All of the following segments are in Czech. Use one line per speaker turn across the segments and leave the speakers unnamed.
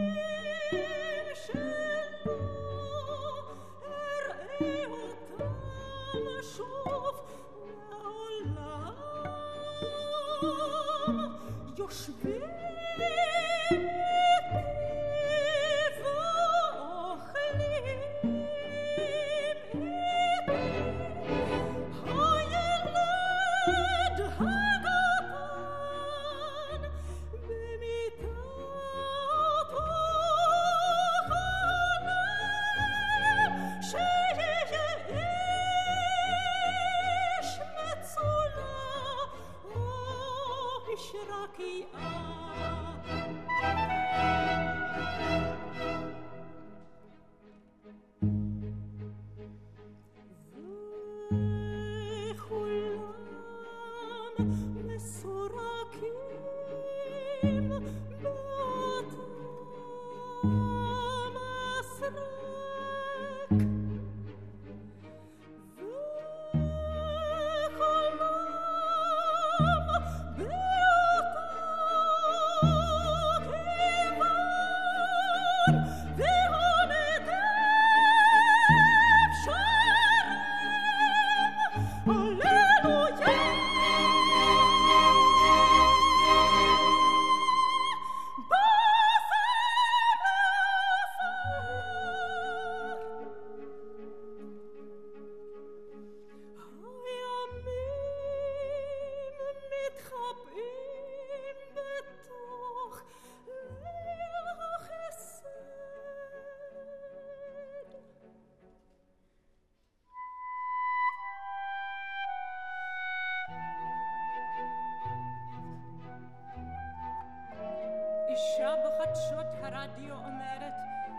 אישה בחדשות הרדיו אומרת,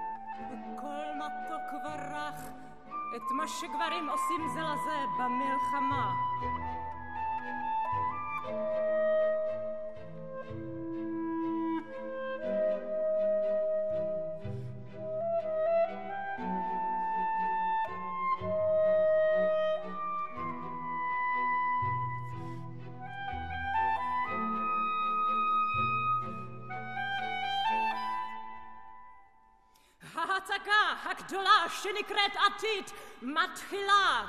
בכל מתוק ורח, את מה שגברים עושים זה לזה במלחמה. ההצגה הגדולה שנקראת עתיד מתחילה.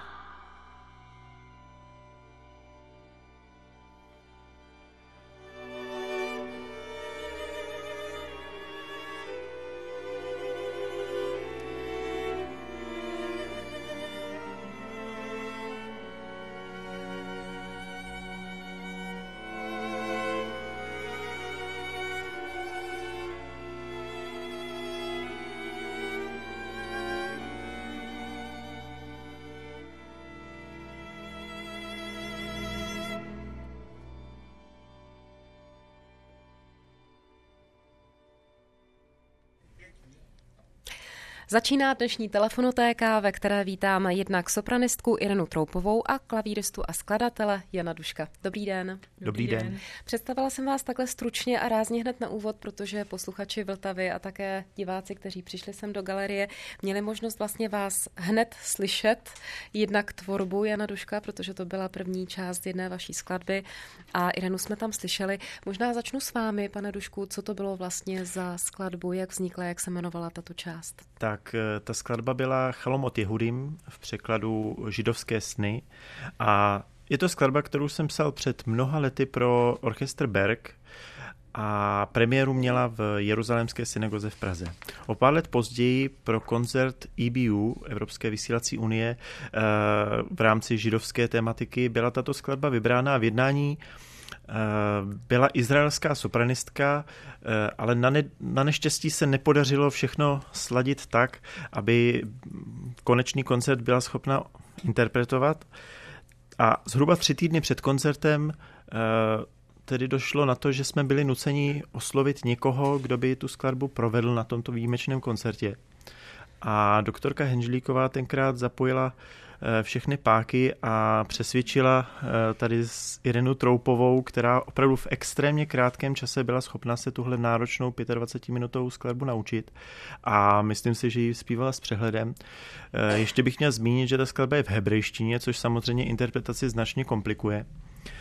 Začíná dnešní telefonotéka, ve které vítáme jednak sopranistku Irenu Troupovou a klavíristu a skladatele Jana Duška. Dobrý den.
Dobrý den.
Představila jsem vás takhle stručně a rázně hned na úvod, protože posluchači Vltavy a také diváci, kteří přišli sem do galerie, měli možnost vlastně vás hned slyšet, jednak tvorbu Jana Duška, protože to byla první část jedné vaší skladby a Irenu jsme tam slyšeli. Možná začnu s vámi, pane Dušku, co to bylo vlastně za skladbu, jak vznikla, jak se jmenovala tato část?
Tak ta skladba byla Chalom od Jehudim, v překladu Židovské sny, a je to skladba, kterou jsem psal před mnoha lety pro orchestr Berg a premiéru měla v Jeruzalémské synagoze v Praze. O pár let později pro koncert EBU, Evropské vysílací unie, v rámci židovské tematiky byla tato skladba vybrána v jednání. Byla izraelská sopranistka, ale na neštěstí se nepodařilo všechno sladit tak, aby konečný koncert byla schopna interpretovat. A zhruba 3 týdny před koncertem tedy došlo na to, že jsme byli nuceni oslovit někoho, kdo by tu skladbu provedl na tomto výjimečném koncertě. A doktorka Henžlíková tenkrát zapojila všechny páky a přesvědčila tady s Irenu Troupovou, která opravdu v extrémně krátkém čase byla schopna se tuhle náročnou 25-minutovou skladbu naučit a myslím si, že ji zpívala s přehledem. Ještě bych měl zmínit, že ta skladba je v hebrejštině, což samozřejmě interpretaci značně komplikuje.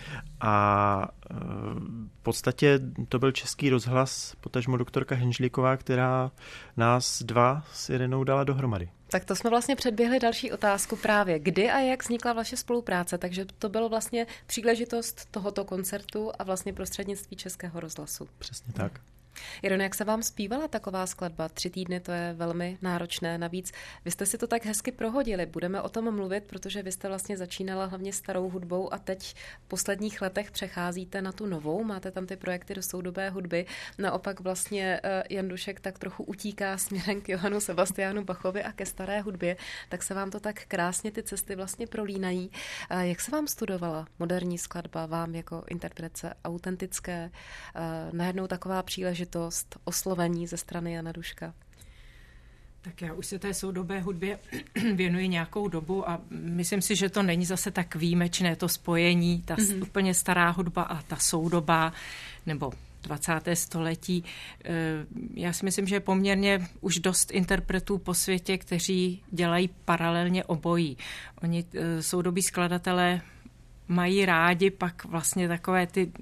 A v podstatě to byl Český rozhlas, potažmo doktorka Henžlíková, která nás dva s Irenou dala dohromady.
Tak to jsme vlastně předběhli další otázku právě. Kdy a jak vznikla vaše spolupráce? Takže to bylo vlastně příležitost tohoto koncertu a vlastně prostřednictví Českého rozhlasu.
Přesně tak.
Ireno, jak se vám zpívala taková skladba? 3 týdny, to je velmi náročné. Navíc vy jste si to tak hezky prohodili. Budeme o tom mluvit, protože vy jste vlastně začínala hlavně starou hudbou a teď v posledních letech přecházíte na tu novou. Máte tam ty projekty do soudobé hudby. Naopak vlastně Jan Dušek tak trochu utíká směrem k Johannu Sebastianu Bachovi a ke staré hudbě. Tak se vám to tak krásně ty cesty vlastně prolínají. Jak se vám studovala moderní skladba, vám jako interpretce autentické? Najednou taková příležitost oslovení ze strany Jana Duška?
Tak já už se té soudobé hudbě věnuji nějakou dobu a myslím si, že to není zase tak výjimečné to spojení, ta úplně stará hudba a ta soudobá, nebo 20. století. Já si myslím, že je poměrně už dost interpretů po světě, kteří dělají paralelně obojí. Oni, soudobí skladatelé, mají rádi pak vlastně takové ty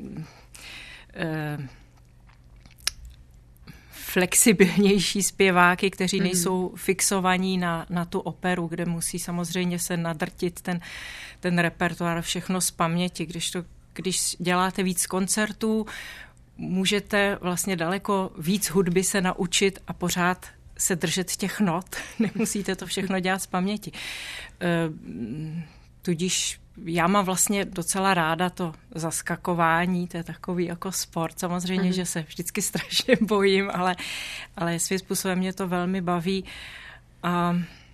flexibilnější zpěváky, kteří nejsou fixovaní na tu operu, kde musí samozřejmě se nadrtit ten repertoár, všechno z paměti. Když děláte víc koncertů, můžete vlastně daleko víc hudby se naučit a pořád se držet těch not. Nemusíte to všechno dělat z paměti. Tudíž já mám vlastně docela ráda to zaskakování, to je takový jako sport. Samozřejmě, že se vždycky strašně bojím, ale svým způsobem mě to velmi baví. A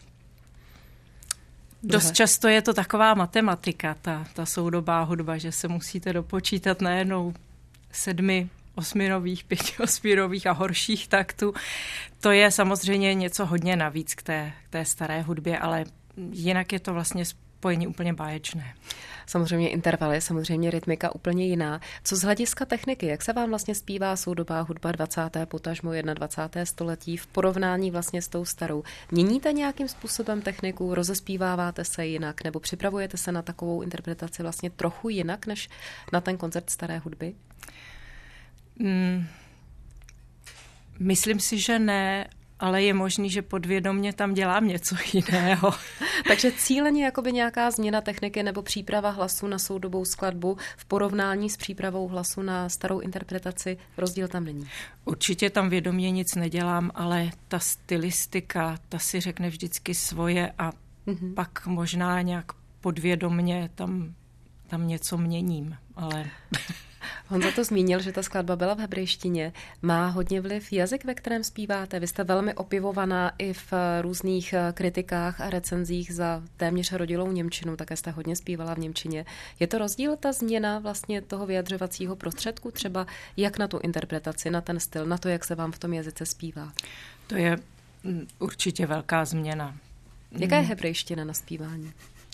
dost často je to taková matematika, ta soudobá hudba, že se musíte dopočítat najednou 7 osminových, 5 osminových a horších taktů. To je samozřejmě něco hodně navíc k té staré hudbě, ale jinak je to vlastně spojení úplně báječné.
Samozřejmě intervaly, samozřejmě rytmika úplně jiná. Co z hlediska techniky, jak se vám vlastně zpívá soudobá hudba 20. potažmo 21. století v porovnání vlastně s tou starou? Měníte nějakým způsobem techniku, rozespíváváte se jinak nebo připravujete se na takovou interpretaci vlastně trochu jinak než na ten koncert staré hudby?
Myslím si, že ne, ale je možný, že podvědomě tam dělám něco jiného.
Takže cíleně jakoby nějaká změna techniky nebo příprava hlasu na soudobou skladbu v porovnání s přípravou hlasu na starou interpretaci, rozdíl tam není.
Určitě tam vědomě nic nedělám, ale ta stylistika, ta si řekne vždycky svoje a pak možná nějak podvědomě tam něco měním, ale...
Honza to zmínil, že ta skladba byla v hebrejštině. Má hodně vliv jazyk, ve kterém zpíváte? Vy jste velmi opěvovaná i v různých kritikách a recenzích za téměř rodilou němčinu, také jste hodně zpívala v němčině. Je to rozdíl, ta změna vlastně toho vyjadřovacího prostředku, třeba jak na tu interpretaci, na ten styl, na to, jak se vám v tom jazyce zpívá?
To je určitě velká změna.
Jaká je hebrejština na zpívání?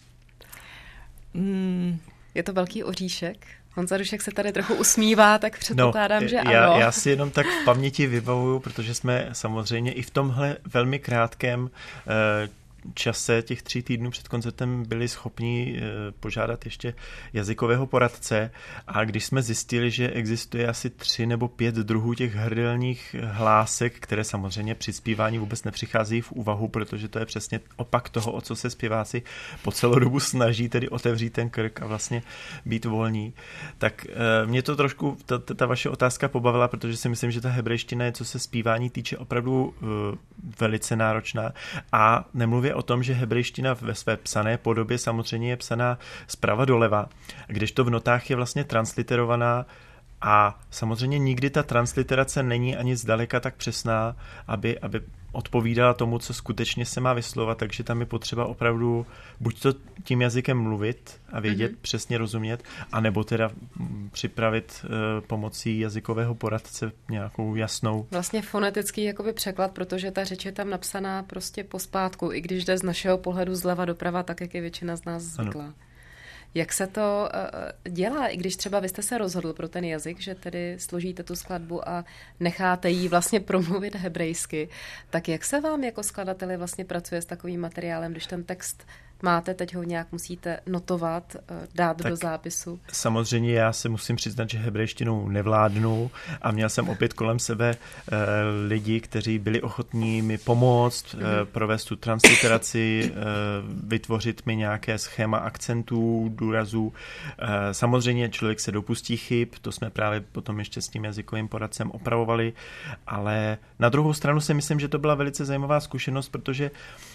Je to velký oříšek? Honza Dušek se tady trochu usmívá, tak předpokládám, že ano.
Já si jenom tak v paměti vybavuju, protože jsme samozřejmě i v tomhle velmi krátkém čase těch 3 týdnů před koncertem byli schopni požádat ještě jazykového poradce a když jsme zjistili, že existuje asi 3 nebo 5 druhů těch hrdelních hlásek, které samozřejmě při zpívání vůbec nepřichází v úvahu, protože to je přesně opak toho, o co se zpěváci po celou dobu snaží, tedy otevřít ten krk a vlastně být volní. Tak mě to trošku, ta vaše otázka pobavila, protože si myslím, že ta hebrejština je, co se zpívání týče, opravdu velice náročná a nemluvě o tom, že hebrejština ve své psané podobě samozřejmě je psaná zprava doleva, kdežto v notách je vlastně transliterovaná a samozřejmě nikdy ta transliterace není ani zdaleka tak přesná, aby odpovídala tomu, co skutečně se má vyslovovat, takže tam je potřeba opravdu buď to tím jazykem mluvit a vědět, přesně rozumět, anebo teda připravit pomocí jazykového poradce nějakou jasnou...
Vlastně fonetický jakoby překlad, protože ta řeč je tam napsaná prostě pospátku, i když jde z našeho pohledu zleva doprava, tak jak je většina z nás zvyklá. Ano. Jak se to dělá, i když třeba vy jste se rozhodl pro ten jazyk, že tedy složíte tu skladbu a necháte jí vlastně promluvit hebrejsky, tak jak se vám jako skladateli vlastně pracuje s takovým materiálem, když ten text máte, teď ho nějak musíte notovat, dát tak do zápisu?
Samozřejmě já se musím přiznat, že hebrejštinu nevládnu a měl jsem opět kolem sebe lidi, kteří byli ochotní mi pomoct, provést tu transliteraci, vytvořit mi nějaké schéma akcentů, důrazů. Samozřejmě člověk se dopustí chyb, to jsme právě potom ještě s tím jazykovým poradcem opravovali, ale na druhou stranu si myslím, že to byla velice zajímavá zkušenost, protože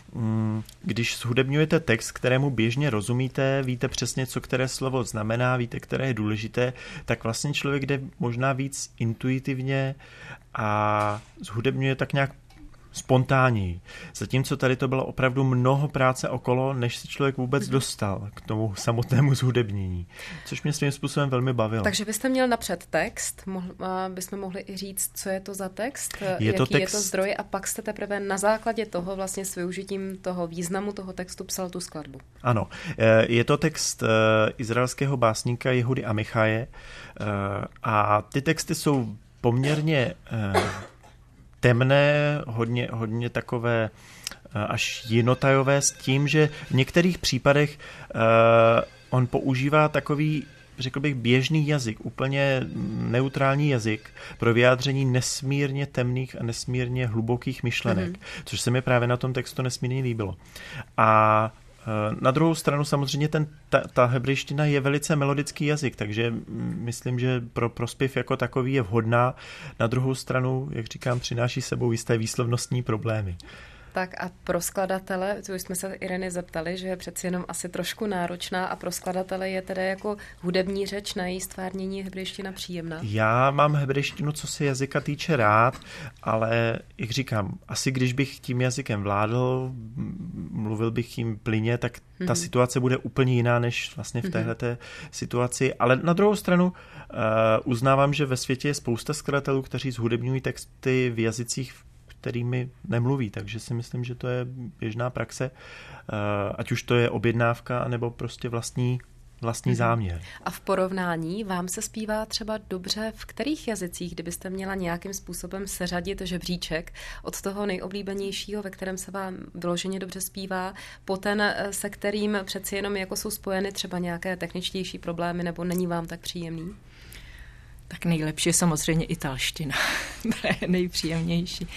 když zhudebňujete text, kterému běžně rozumíte, víte přesně, co které slovo znamená, víte, které je důležité, tak vlastně člověk jde možná víc intuitivně a zhudebňuje tak nějak spontánněji. Zatímco tady to bylo opravdu mnoho práce okolo, než se člověk vůbec dostal k tomu samotnému zhudebnění, což mě svým způsobem velmi bavilo.
Takže byste měl napřed text, bychom mohli i říct, co je to za text, je to zdroj a pak jste teprve na základě toho vlastně s využitím toho významu toho textu psal tu skladbu.
Ano, je to text izraelského básníka Jehudy Amichaje a ty texty jsou poměrně temné, hodně takové až jinotajové s tím, že v některých případech on používá takový, řekl bych, běžný jazyk, úplně neutrální jazyk pro vyjádření nesmírně temných a nesmírně hlubokých myšlenek, což se mi právě na tom textu nesmírně líbilo. A na druhou stranu samozřejmě ta hebrejština je velice melodický jazyk, takže myslím, že pro prospěv jako takový je vhodná. Na druhou stranu, jak říkám, přináší sebou jisté výslovnostní problémy.
Tak a pro skladatele, to už jsme se Ireny zeptali, že je přeci jenom asi trošku náročná a pro skladatele je tedy jako hudební řeč na její stvárnění hebrejština příjemná? Já
mám hebrejštinu, co se jazyka týče, rád, ale jak říkám, asi když bych tím jazykem vládl, mluvil bych tím plyně, tak ta situace bude úplně jiná než vlastně v téhleté situaci. Ale na druhou stranu uznávám, že ve světě je spousta skladatelů, kteří zhudebňují texty v jazycích, kterými nemluví, takže si myslím, že to je běžná praxe, ať už to je objednávka, nebo prostě vlastní záměr.
A v porovnání vám se zpívá třeba dobře v kterých jazycích, kdybyste měla nějakým způsobem seřadit žebříček od toho nejoblíbenějšího, ve kterém se vám vyloženě dobře zpívá, po ten, se kterým přeci jenom jako jsou spojeny třeba nějaké techničtější problémy, nebo není vám tak příjemný?
Tak nejlepší je samozřejmě italština. To je nejpříjemnější.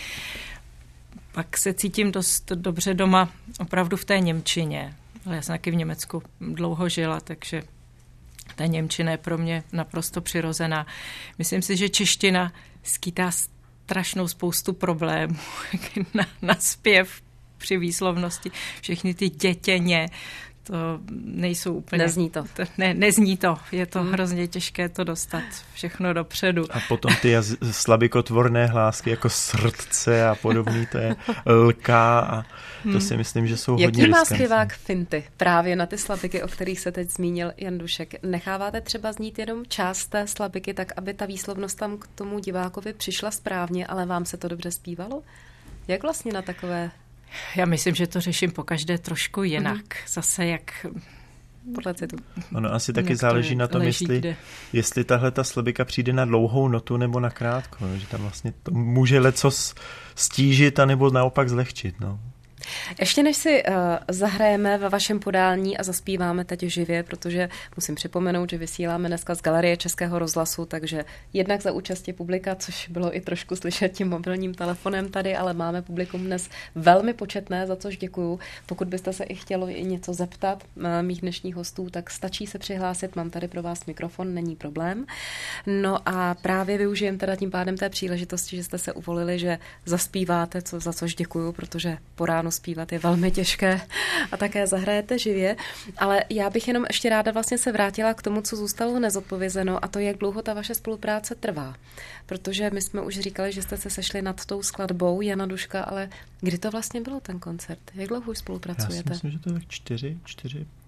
Pak se cítím dost dobře doma opravdu v té němčině. Ale já jsem taky v Německu dlouho žila, takže ta němčina je pro mě naprosto přirozená. Myslím si, že čeština skýtá strašnou spoustu problémů na zpěv při výslovnosti. Všechny ty dětěně, to nejsou úplně...
Nezní to.
Nezní to. Je to hrozně těžké to dostat všechno dopředu.
A potom ty slabikotvorné hlásky jako srdce a podobný, to je lka a to si myslím, že jsou hodně riskantní.
Jaký má zpěvák finty právě na ty slabiky, o kterých se teď zmínil Jan Dušek? Necháváte třeba znít jenom část té slabiky, tak aby ta výslovnost tam k tomu divákovi přišla správně, ale vám se to dobře zpívalo? Jak vlastně na takové...
Já myslím, že to řeším pokaždé trošku jinak. Zase jak...
Podle citu.
Ono asi taky záleží na tom, jestli tahle ta slabika přijde na dlouhou notu nebo na krátkou. Že tam vlastně to může lecos stížit a nebo naopak zlehčit. No.
Ještě než si zahrajeme ve vašem podání a zaspíváme teď živě, protože musím připomenout, že vysíláme dneska z Galerie Českého rozhlasu, takže jednak za účasti publika, což bylo i trošku slyšet tím mobilním telefonem tady, ale máme publikum dnes velmi početné, za což děkuju. Pokud byste se i chtěli něco zeptat mých dnešních hostů, tak stačí se přihlásit, mám tady pro vás mikrofon, není problém. No a právě využijem teda tím pádem té příležitosti, že jste se uvolili, že zaspíváte, za což děkuju, protože po ránu zpívat je velmi těžké a také zahrajete živě, ale já bych jenom ještě ráda vlastně se vrátila k tomu, co zůstalo nezodpovězeno, a to, jak dlouho ta vaše spolupráce trvá. Protože my jsme už říkali, že jste se sešli nad tou skladbou Jana Duška, ale kdy to vlastně bylo ten koncert? Jak dlouho už spolupracujete?
Já si myslím, že to je tak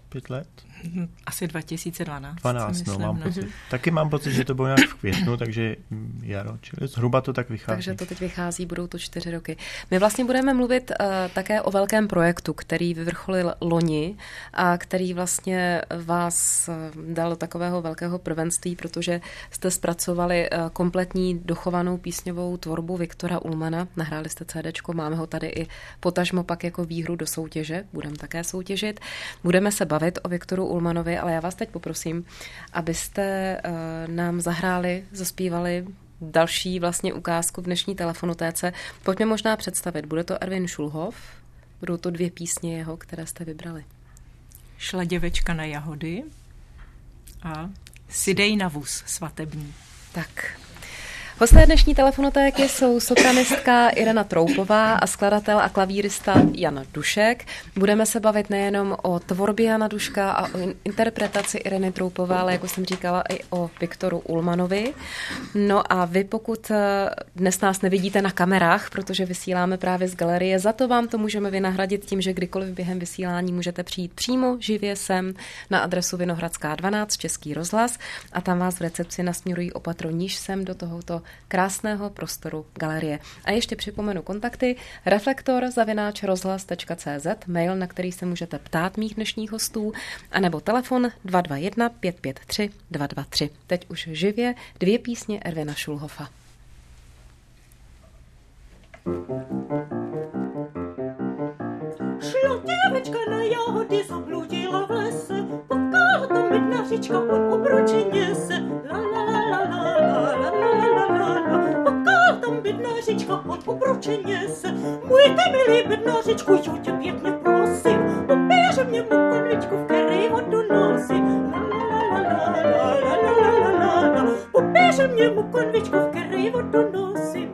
5 let?
Asi 2012.
12, no, mám pocit. Taky mám pocit, že to bylo nějak v květnu, takže jaro, čili zhruba to tak vychází.
Takže to teď vychází, budou to 4 roky. My vlastně budeme mluvit také o velkém projektu, který vyvrcholil loni a který vlastně vás dal do takového velkého prvenství, protože jste zpracovali kompletní dochovanou písňovou tvorbu Viktora Ullmanna. Nahráli jste CDčko, máme ho tady i potažmo pak jako výhru do soutěže. Budeme také soutěžit. Budeme se bavit o Viktoru Ullmannovi, ale já vás teď poprosím, abyste nám zahráli, zaspívali další vlastně ukázku v dnešní telefonotéce. Pojďme možná představit. Bude to Erwin Schulhoff, budou to 2 písně jeho, které jste vybrali.
Šla děvečka na jahody a Sidej na vůz svatební.
Tak. Hosté dnešní telefonotéky jsou sopranistka Irena Troupová a skladatel a klavírista Jan Dušek. Budeme se bavit nejenom o tvorbě Jana Duška a o interpretaci Ireny Troupové, ale jako jsem říkala i o Viktoru Ullmannovi. No a vy, pokud dnes nás nevidíte na kamerách, protože vysíláme právě z galerie, za to vám to můžeme vynahradit tím, že kdykoliv během vysílání můžete přijít přímo živě sem na adresu Vinohradská 12 Český rozhlas a tam vás v recepci nasměrují opatro níž sem do tohoto krásného prostoru galerie. A ještě připomenu kontakty reflektor@rozhlas.cz, mail, na který se můžete ptát mých dnešních hostů, anebo telefon 221 553 223. Teď už živě 2 písně Erwina Schulhoffa.
Šla děvečka na jahody, zabludila v lese, potkala tam bednařička, on obručeně se. La la la la la la la la la la. Potkala tam bednařička, on obručeně se. Můj ty milý bednařičku, jo tě pěkně prosím, popěře mě mu konvičku, v který vodu nosím. La la la la la la la la la la. Popěře mě mu konvičku, v který vodu nosím.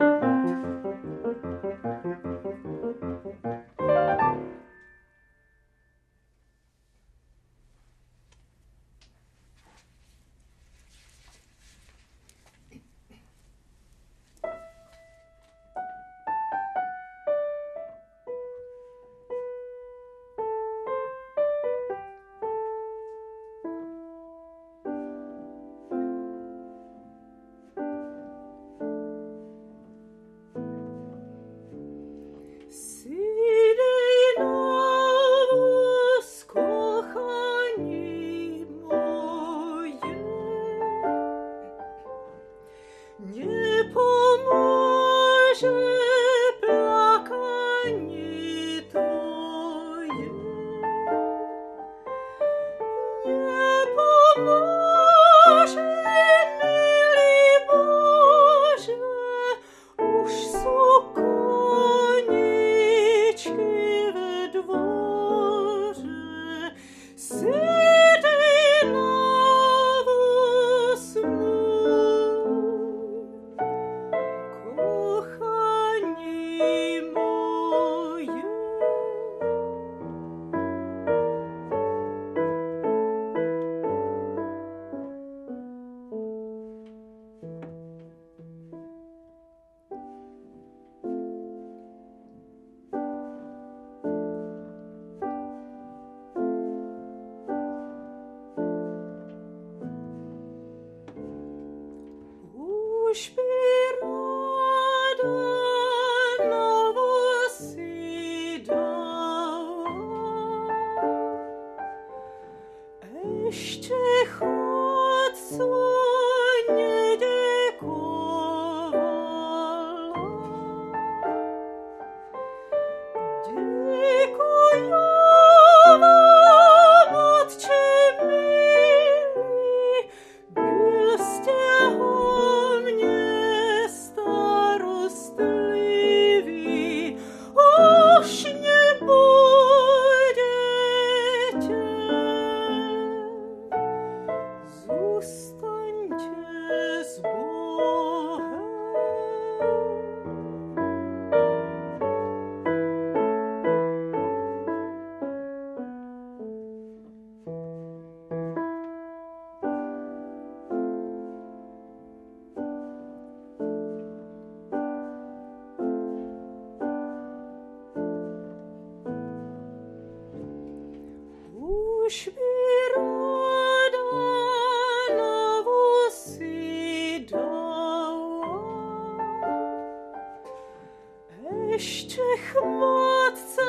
ještě chmatce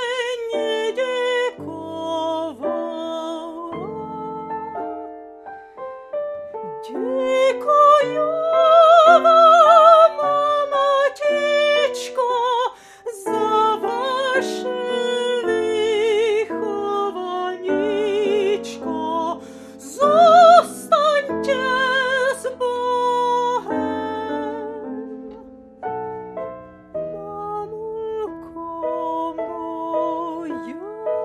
neděkovala. Děkuju vám, matičko, za vaše vychovaníčko. Zůstaňte s Bohem, mamulko moja.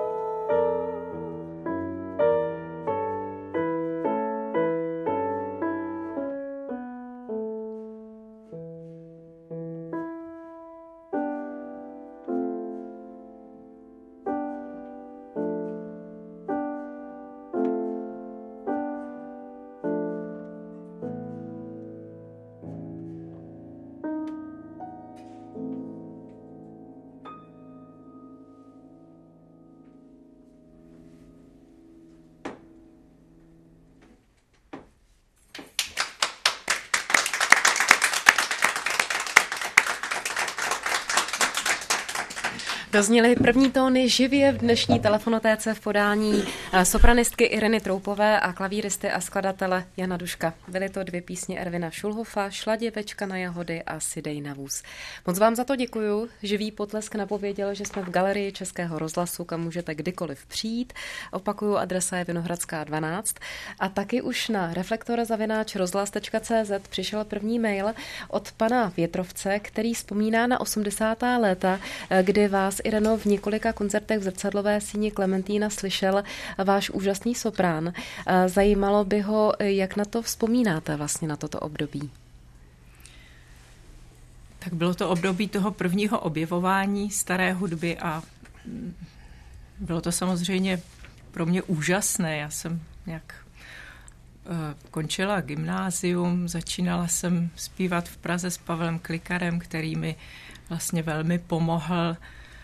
Dozněly první tóny živě v dnešní telefonotéce v podání sopranistky Ireny Troupové a klavíristy a skladatele Jana Duška. Byly to 2 písně Ervina Šulhofa, Šla děvečka na jahody a Sidej na vůz. Moc vám za to děkuju. Živý potlesk napověděl, že jsme v galerii Českého rozhlasu, kam můžete kdykoliv přijít. Opakuju, adresa je Vinohradská 12. A taky už na reflektor@rozhlas.cz přišel první mail od pana Větrovce, který vzpomíná na 80. léta, kdy vás, Ireno, v několika koncertech v zrcadlové síni Klementína slyšel váš úžasný soprán. Zajímalo by ho, jak na to vzpomínáte vlastně na toto období.
Tak bylo to období toho prvního objevování staré hudby a bylo to samozřejmě pro mě úžasné. Já jsem nějak končila gymnázium, začínala jsem zpívat v Praze s Pavlem Klikarem, který mi vlastně velmi pomohl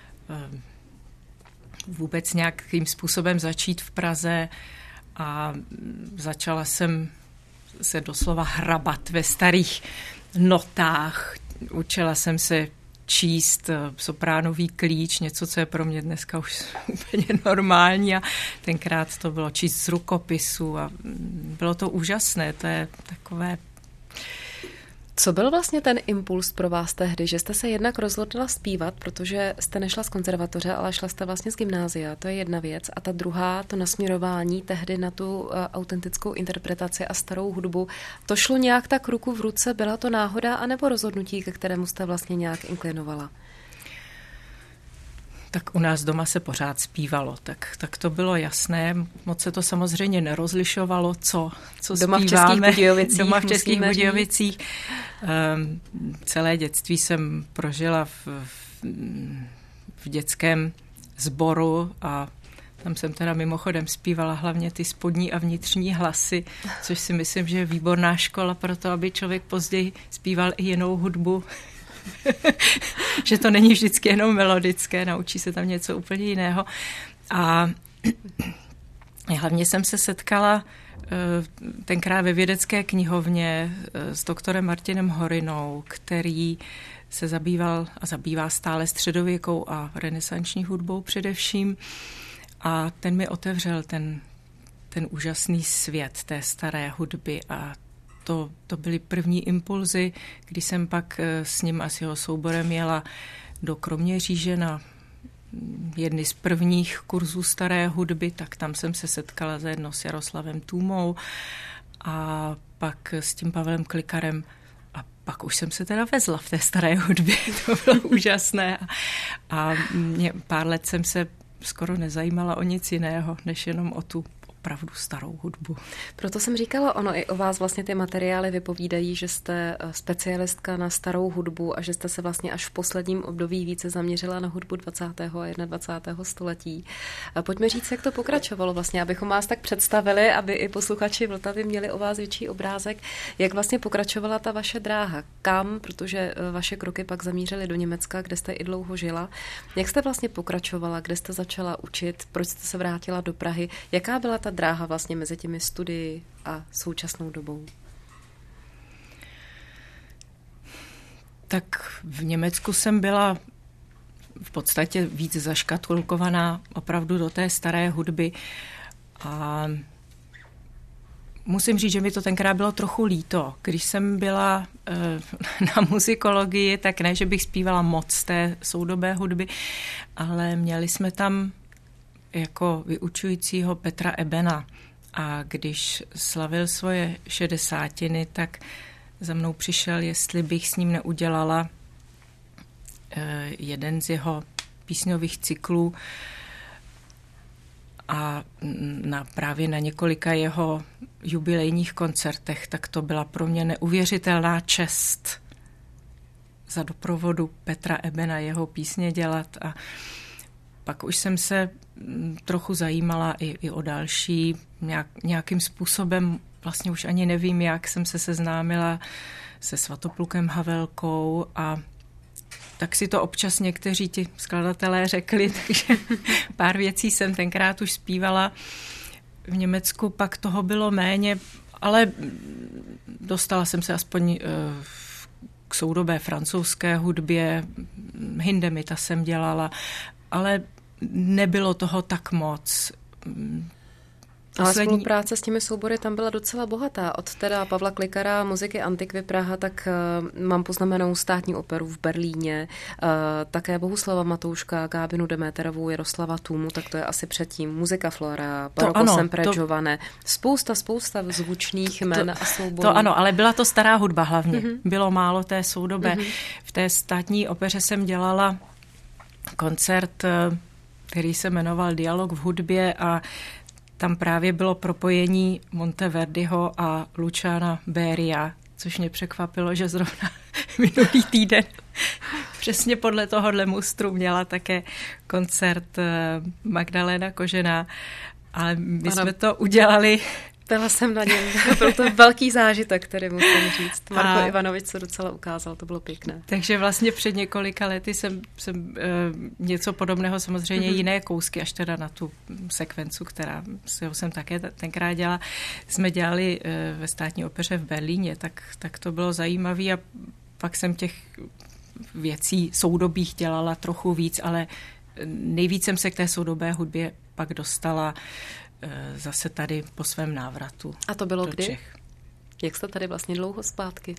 vůbec nějakým způsobem začít v Praze a začala jsem se doslova hrabat ve starých notách. Učila jsem se číst sopránový klíč, něco, co je pro mě dneska už úplně normální a tenkrát to bylo číst z rukopisu a bylo to úžasné, to je takové.
Co byl vlastně ten impuls pro vás tehdy, že jste se jednak rozhodla zpívat, protože jste nešla z konzervatoře, ale šla jste vlastně z gymnázia, to je jedna věc. A ta druhá, to nasměrování tehdy na tu autentickou interpretaci a starou hudbu, to šlo nějak tak ruku v ruce, byla to náhoda anebo rozhodnutí, ke kterému jste vlastně nějak inklinovala?
Tak u nás doma se pořád zpívalo, tak to bylo jasné. Moc se to samozřejmě nerozlišovalo, co
doma
zpíváme.
Doma
v Českých Budějovicích. Celé dětství jsem prožila v dětském sboru a tam jsem teda mimochodem zpívala hlavně ty spodní a vnitřní hlasy, což si myslím, že je výborná škola pro to, aby člověk později zpíval i jinou hudbu. Že to není vždycky jenom melodické, naučí se tam něco úplně jiného. A hlavně jsem se setkala tenkrát ve vědecké knihovně s doktorem Martinem Horinou, který se zabýval a zabývá stále středověkou a renesanční hudbou především. A ten mi otevřel ten úžasný svět té staré hudby a to byly první impulzy, když jsem pak s ním a s jeho souborem jela do Kroměříže na jedny z prvních kurzů staré hudby, tak tam jsem se setkala zajedno s Jaroslavem Tůmou a pak s tím Pavlem Klikarem a pak už jsem se teda vezla v té staré hudbě. To bylo úžasné a pár let jsem se skoro nezajímala o nic jiného, než jenom o tu opravdu starou hudbu.
Proto jsem říkala, ono i o vás vlastně ty materiály vypovídají, že jste specialistka na starou hudbu a že jste se vlastně až v posledním období více zaměřila na hudbu 20. a 21. století. Pojďme říct, jak to pokračovalo vlastně, abychom vás tak představili, aby i posluchači Vltavy měli o vás větší obrázek, jak vlastně pokračovala ta vaše dráha, kam, protože vaše kroky pak zamířily do Německa, kde jste i dlouho žila. Jak jste vlastně pokračovala, kde jste začala učit, proč jste se vrátila do Prahy, jaká byla ta dráha vlastně mezi těmi studii a současnou dobou?
Tak v Německu jsem byla v podstatě víc zaškatulkovaná opravdu do té staré hudby. A musím říct, že mi to tenkrát bylo trochu líto. Když jsem byla na muzikologii, tak ne, že bych zpívala moc té soudobé hudby, ale měli jsme tam jako vyučujícího Petra Ebena. A když slavil svoje 60, tak za mnou přišel, jestli bych s ním neudělala jeden z jeho písňových cyklů a právě na několika jeho jubilejních koncertech, tak to byla pro mě neuvěřitelná čest za doprovodu Petra Ebena jeho písně dělat. A pak už jsem se trochu zajímala i o další, nějakým způsobem, vlastně už ani nevím, jak jsem se seznámila se Svatoplukem Havelkou a tak si to občas někteří ti skladatelé řekli, takže pár věcí jsem tenkrát už zpívala v Německu, pak toho bylo méně, ale dostala jsem se aspoň k soudobé francouzské hudbě, Hindemita jsem dělala, ale nebylo toho tak moc.
Ale spolupráce s těmi soubory tam byla docela bohatá. Od teda Pavla Klikara, muziky Antikvy Praha, tak mám poznamenou Státní operu v Berlíně, také Bohuslava Matouška, Gábinu Demeterovou, Jaroslava Tůmu, tak to je asi předtím. Muzika Flora, Baroko Sempre Giovane. Spousta zvučných jmen a souborů.
To ano, ale byla to stará hudba hlavně. Bylo málo té soudobé. V té Státní opeře jsem dělala koncert, který se jmenoval Dialog v hudbě a tam právě bylo propojení Monteverdiho a Luciana Beria, což mě překvapilo, že zrovna minulý týden přesně podle tohohle mustru měla také koncert Magdalena Kožená. Ale my jsme to udělali.
Byla jsem na něm. Byl to velký zážitek, který musím říct. Marko Ivanovič se docela ukázal, to bylo pěkné.
Takže vlastně před několika lety jsem něco podobného, samozřejmě jiné kousky, až teda na tu sekvencu, která jsem také tenkrát dělala, jsme dělali ve Státní opeře v Berlíně, tak to bylo zajímavé a pak jsem těch věcí soudobých dělala trochu víc, ale nejvíc jsem se k té soudobé hudbě pak dostala zase tady po svém návratu.
A to bylo
do
kdy?
Čech.
Jak jste tady vlastně dlouho zpátky?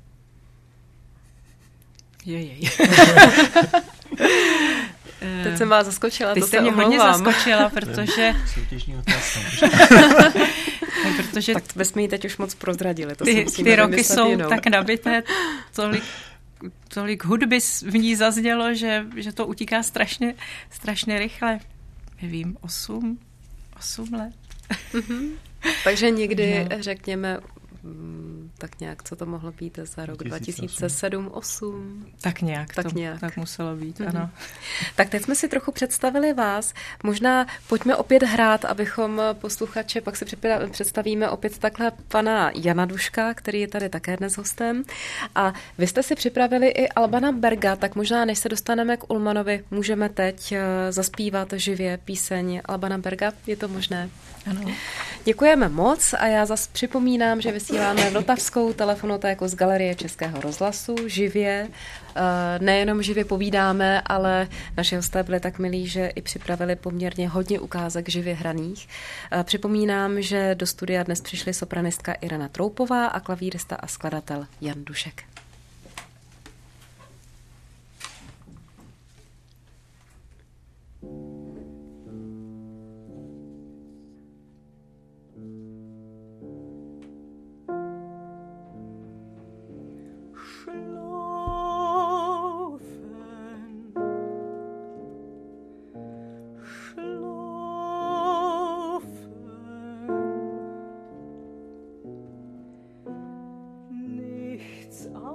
Teď jsem vás zaskočila,
Ty
to
jste
se
mě hodně
omlouvám.
zaskočila, protože...
Soutěžní otázka.
protože... Tak jsme ji teď už moc prozradili. To
ty roky jsou tak nabité, tolik hudby v ní zaznělo, že to utíká strašně rychle. Nevím, 8 let.
Takže někdy, řekněme, tak nějak, co to mohlo být za rok 2007-2008?
Tak muselo být, ano.
Tak teď jsme si trochu představili vás. Možná pojďme opět hrát, abychom posluchače, pak si představíme opět takhle pana Jana Duška, který je tady také dnes hostem. A vy jste si připravili i Albana Berga, tak možná, než se dostaneme k Ullmannovi, můžeme teď zaspívat živě píseň Albana Berga. Je to možné?
Ano.
Děkujeme moc a já zase připomínám, že vysíláme vltavskou telefonotéku z Galerie Českého rozhlasu živě. Nejenom živě povídáme, ale naši hosté byli tak milí, že i připravili poměrně hodně ukázek živě hraných. Připomínám, že do studia dnes přišly sopranistka Irena Troupová a klavírista a skladatel Jan Dušek.
Nichts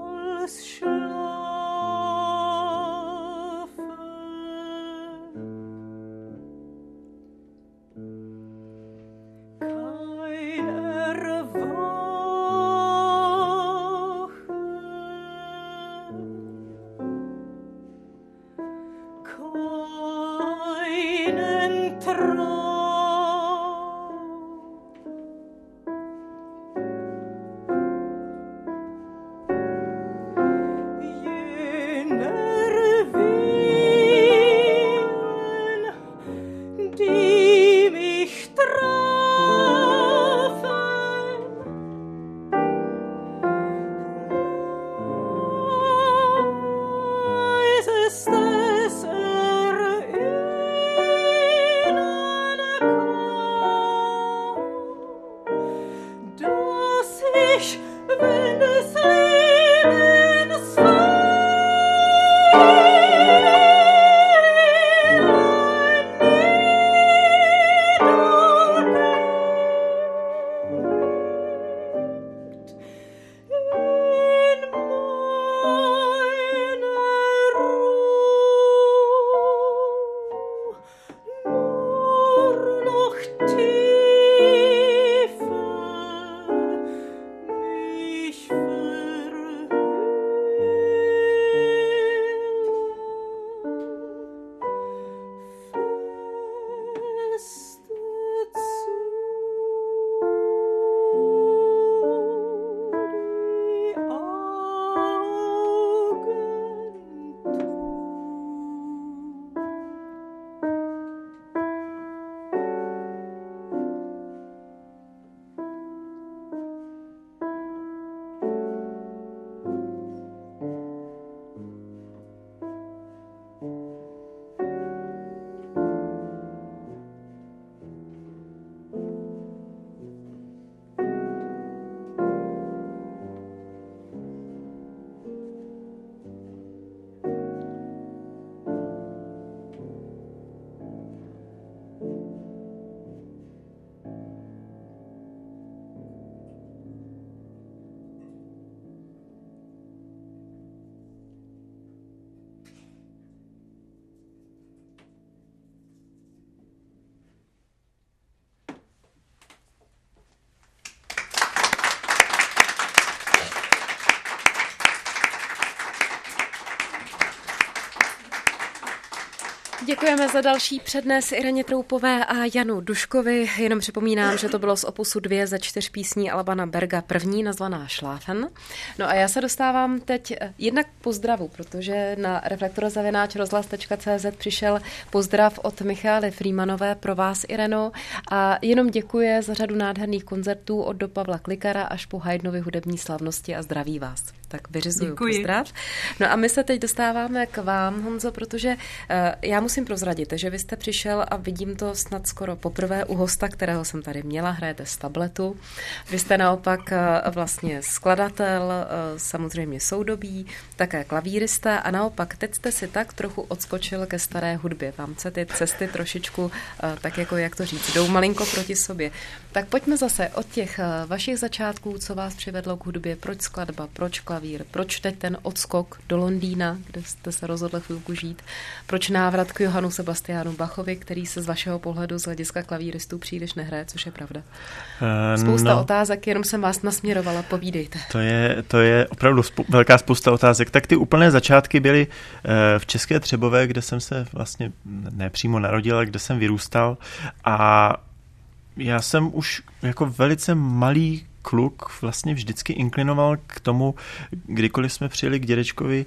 Děkujeme za další přednes Ireně Troupové a Janu Duškovi. Jenom připomínám, že to bylo z opusu 2 ze 4 písní Albana Berga, první nazvaná Schlafen. No a já se dostávám teď jednak k pozdravu, protože na reflektor@rozhlas.cz přišel pozdrav od Michály Freemanové pro vás, Ireno, a jenom děkuje za řadu nádherných koncertů od do Pavla Klikara až po Haydnovy hudební slavnosti a zdraví vás. Tak vyřizuju pozdrav. No a my se teď dostáváme k vám, Honzo, protože já musím prozradit, že vy jste přišel a vidím to snad skoro poprvé u hosta, kterého jsem tady měla, hrajete z tabletu. Vy jste naopak vlastně skladatel, samozřejmě soudobí, také klavírista a naopak teď jste si tak trochu odskočil ke staré hudbě. Vám se ty cesty trošičku, tak jako jak to říct, jdou malinko proti sobě. Tak pojďme zase od těch vašich začátků, co vás přivedlo k hudbě, proč skladba, proč klavír, proč teď ten odskok do Londýna, kde jste se rozhodli chvilku žít, proč návrat k Johannu Sebastianu Bachovi, který se z vašeho pohledu z hlediska klavíristů příliš nehraje, což je pravda. Spousta otázek, jenom jsem vás nasměrovala, povídejte.
To je opravdu velká spousta otázek. Tak ty úplné začátky byly v České Třebové, kde jsem se vlastně nepřímo narodil, ale kde jsem vyrůstal, a já jsem už jako velice malý kluk vlastně vždycky inklinoval k tomu, kdykoliv jsme přijeli k dědečkovi,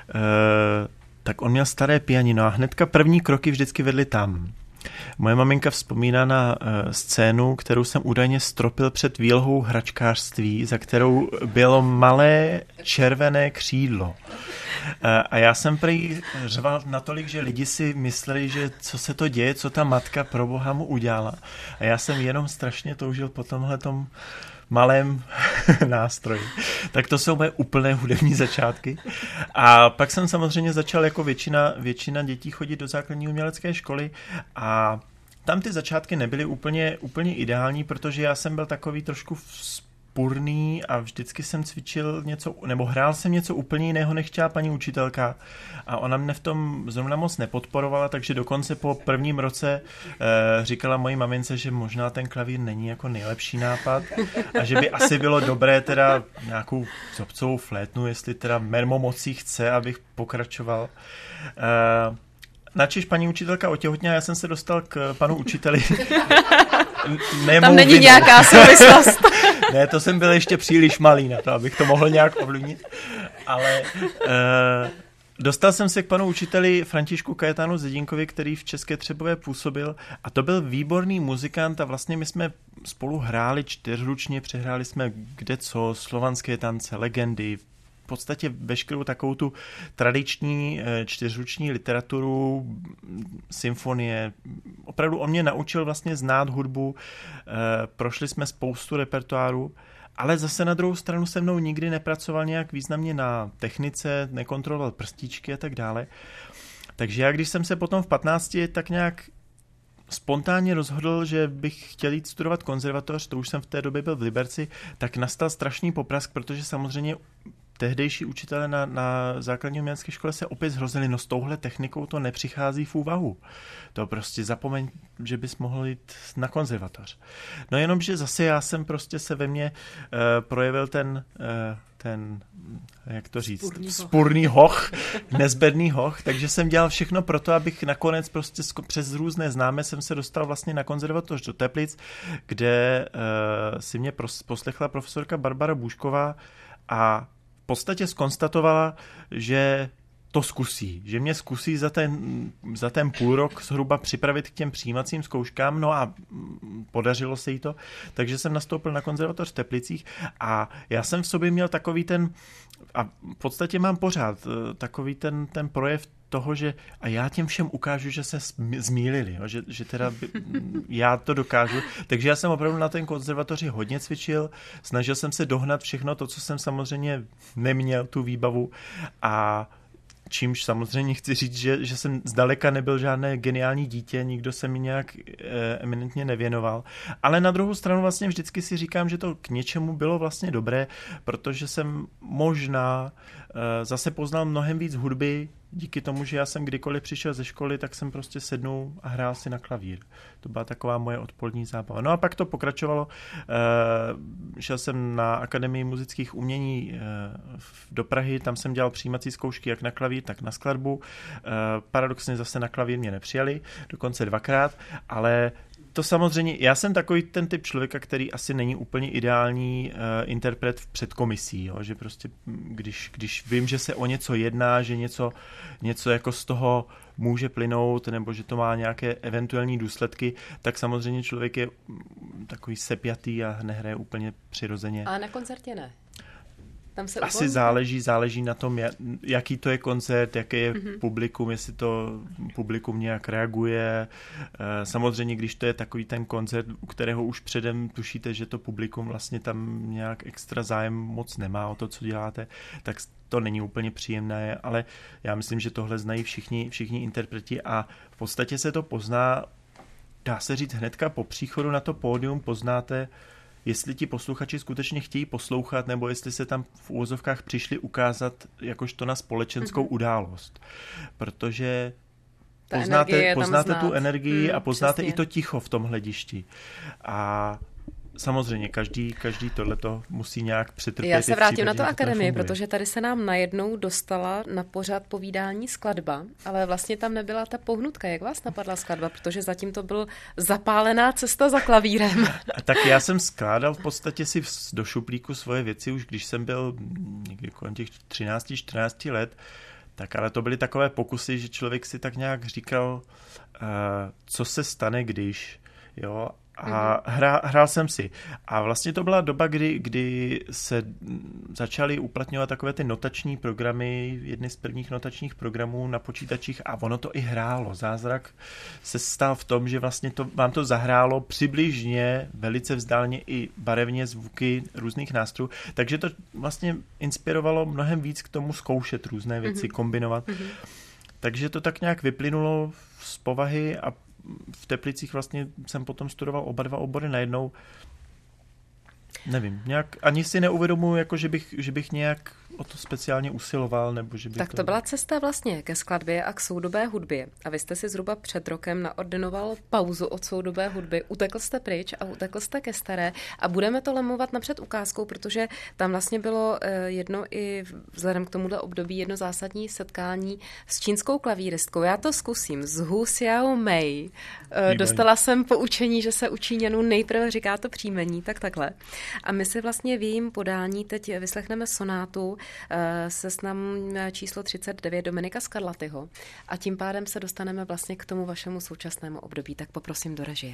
tak on měl staré pianino a hnedka první kroky vždycky vedly tam. Moje maminka vzpomíná na scénu, kterou jsem údajně stropil před výlohou hračkářství, za kterou bylo malé červené křídlo. A já jsem prý řval natolik, že lidi si mysleli, že co se to děje, co ta matka pro boha mu udělala. A já jsem jenom strašně toužil po tomhletom malém nástroji. Tak to jsou moje úplné hudební začátky. A pak jsem samozřejmě začal jako většina dětí chodit do základní umělecké školy a tam ty začátky nebyly úplně ideální, protože já jsem byl takový trošku vzpurný a vždycky jsem cvičil něco, nebo hrál jsem něco úplně jiného, než chtěla paní učitelka. A ona mne v tom zrovna moc nepodporovala, takže dokonce po prvním roce říkala mojí mamince, že možná ten klavír není jako nejlepší nápad a že by asi bylo dobré teda nějakou zobcovou flétnu, jestli teda mermomocí chce, abych pokračoval. Načež paní učitelka otěhotněla, já jsem se dostal k panu učiteli.
Tam není nějaká souvislost.
Ne, to jsem byl ještě příliš malý na to, abych to mohl nějak ovlivnit. Ale dostal jsem se k panu učiteli Františku Kajetánu Zedinkovi, který v České Třebové působil, a to byl výborný muzikant a vlastně my jsme spolu hráli 4ručně, přehráli jsme kdeco, slovanské tance, legendy, v podstatě veškerou takovou tu tradiční 4ruční literaturu, symfonie. Opravdu on mě naučil vlastně znát hudbu, prošli jsme spoustu repertoáru, ale zase na druhou stranu se mnou nikdy nepracoval nějak významně na technice, nekontroloval prstíčky a tak dále. Takže já, když jsem se potom v 15 tak nějak spontánně rozhodl, že bych chtěl jít studovat konzervatoř, to už jsem v té době byl v Liberci, tak nastal strašný poprask, protože samozřejmě tehdejší učitelé na základní umělecké škole se opět zhrozili, no s touhle technikou to nepřichází v úvahu. To prostě zapomeň, že bys mohl jít na konzervatoř. No jenom, že zase já jsem prostě se ve mně projevil ten jak to říct, vzpurný hoch, nezbedný hoch, takže jsem dělal všechno pro to, abych nakonec prostě přes různé známé jsem se dostal vlastně na konzervatoř do Teplic, kde si mě poslechla profesorka Barbara Bůžková a v podstatě zkonstatovala, že to zkusí, že mě zkusí za ten půl rok zhruba připravit k těm přijímacím zkouškám, no a podařilo se jí to, takže jsem nastoupil na konzervatoř v Teplicích a já jsem v sobě měl takový ten, a v podstatě mám pořád takový ten projev toho, že a já těm všem ukážu, že se zmýlili, jo, že teda já to dokážu. Takže já jsem opravdu na ten konzervatoři hodně cvičil, snažil jsem se dohnat všechno to, co jsem samozřejmě neměl, tu výbavu, a čímž samozřejmě chci říct, že jsem zdaleka nebyl žádné geniální dítě, nikdo se mi nějak eminentně nevěnoval. Ale na druhou stranu vlastně vždycky si říkám, že to k něčemu bylo vlastně dobré, protože jsem možná zase poznal mnohem víc hudby, díky tomu, že já jsem kdykoliv přišel ze školy, tak jsem prostě sednul a hrál si na klavír. To byla taková moje odpolední zábava. No a pak to pokračovalo. Šel jsem na Akademii muzických umění do Prahy, tam jsem dělal přijímací zkoušky jak na klavír, tak na skladbu. Paradoxně zase na klavír mě nepřijali, dokonce 2krát, ale to samozřejmě, já jsem takový ten typ člověka, který asi není úplně ideální interpret v předkomisí, jo? Že prostě, když vím, že se o něco jedná, že něco jako z toho může plynout, nebo že to má nějaké eventuální důsledky, tak samozřejmě člověk je takový sepjatý a nehraje úplně přirozeně.
A na koncertě ne? Tam se
asi záleží na tom, jaký to je koncert, jaké je publikum, jestli to publikum nějak reaguje. Samozřejmě, když to je takový ten koncert, u kterého už předem tušíte, že to publikum vlastně tam nějak extra zájem moc nemá o to, co děláte, tak to není úplně příjemné, ale já myslím, že tohle znají všichni interpreti a v podstatě se to pozná, dá se říct hnedka po příchodu na to pódium poznáte, jestli ti posluchači skutečně chtějí poslouchat, nebo jestli se tam v úvozovkách přišli ukázat jakožto na společenskou událost. Protože poznáte tu energii a poznáte i to ticho v tom hledišti. A samozřejmě každý tohleto musí nějak přetrpět.
Já se vrátím na tu akademii, protože tady se nám najednou dostala na pořad povídání skladba, ale vlastně tam nebyla ta pohnutka. Jak vás napadla skladba? Protože zatím to byl zapálená cesta za klavírem.
Tak já jsem skládal v podstatě si do šuplíku svoje věci už když jsem byl někdy kolem těch 13-14 let, tak ale to byly takové pokusy, že člověk si tak nějak říkal, co se stane, když, jo, a hrál jsem si. A vlastně to byla doba, kdy se začaly uplatňovat takové ty notační programy, jedny z prvních notačních programů na počítačích a ono to i hrálo. Zázrak se stal v tom, že vlastně vám to zahrálo přibližně, velice vzdáleně i barevně zvuky různých nástrojů. Takže to vlastně inspirovalo mnohem víc k tomu zkoušet různé věci, kombinovat. Takže to tak nějak vyplynulo z povahy a v Teplicích vlastně jsem potom studoval oba dva obory najednou. Nevím, nějak ani si neuvědomuji, jako že bych nějak o to speciálně usiloval, nebo že by
Tak to byla cesta vlastně ke skladbě a k soudobé hudbě. A vy jste si zhruba před rokem naordinoval pauzu od soudobé hudby. Utekl jste pryč a utekl jste ke staré. A budeme to lemovat napřed ukázkou, protože tam vlastně bylo jedno i vzhledem k tomuhle období jedno zásadní setkání s čínskou klavíristkou. Já to zkusím. Z Hu Xiao Mei. Dostala jsem poučení, že se u Číňanů nejprve říká to příjmení, tak takhle. A my si vlastně v jejím podání teď vyslechneme sonátu se snam číslo 39 Dominika Scarlattiho a tím pádem se dostaneme vlastně k tomu vašemu současnému období. Tak poprosím do režie.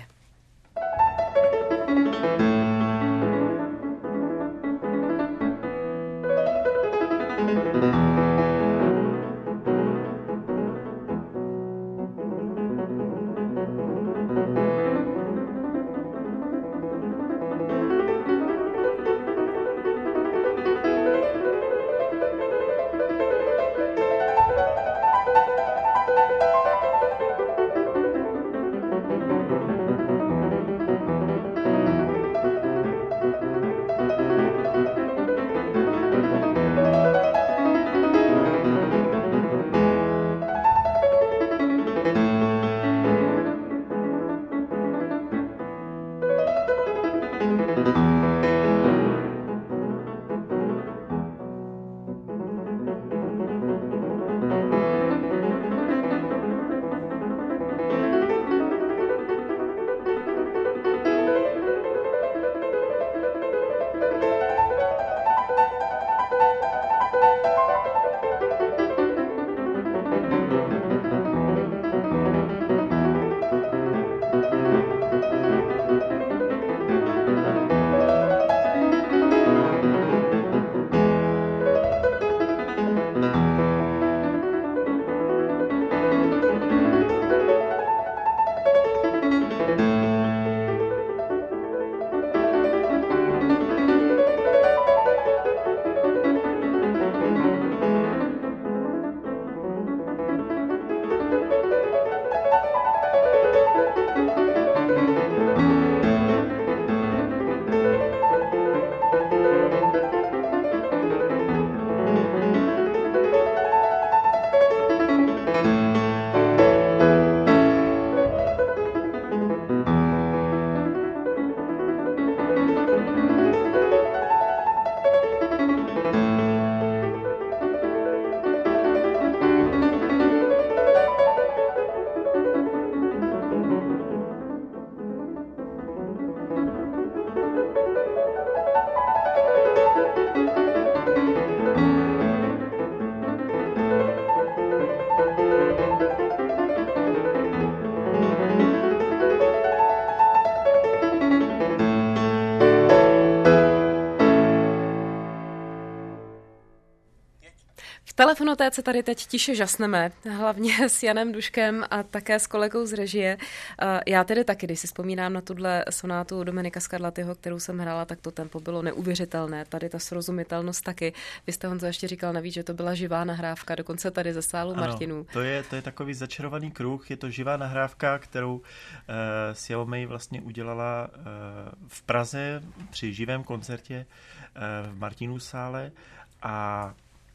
Telefonotéce tady teď tiše žasneme, hlavně s Janem Duškem a také s kolegou z režie. Já tedy taky, když si vzpomínám na tuhle sonátu Dominika Scarlattiho, kterou jsem hrála, tak to tempo bylo neuvěřitelné. Tady ta srozumitelnost taky. Vy jste, Honzo, ještě říkal navíc, že to byla živá nahrávka, dokonce tady ze sálu Martinů.
To je takový začarovaný kruh, je to živá nahrávka, kterou Xiaomei vlastně udělala v Praze při živém koncertě v Martinů sále a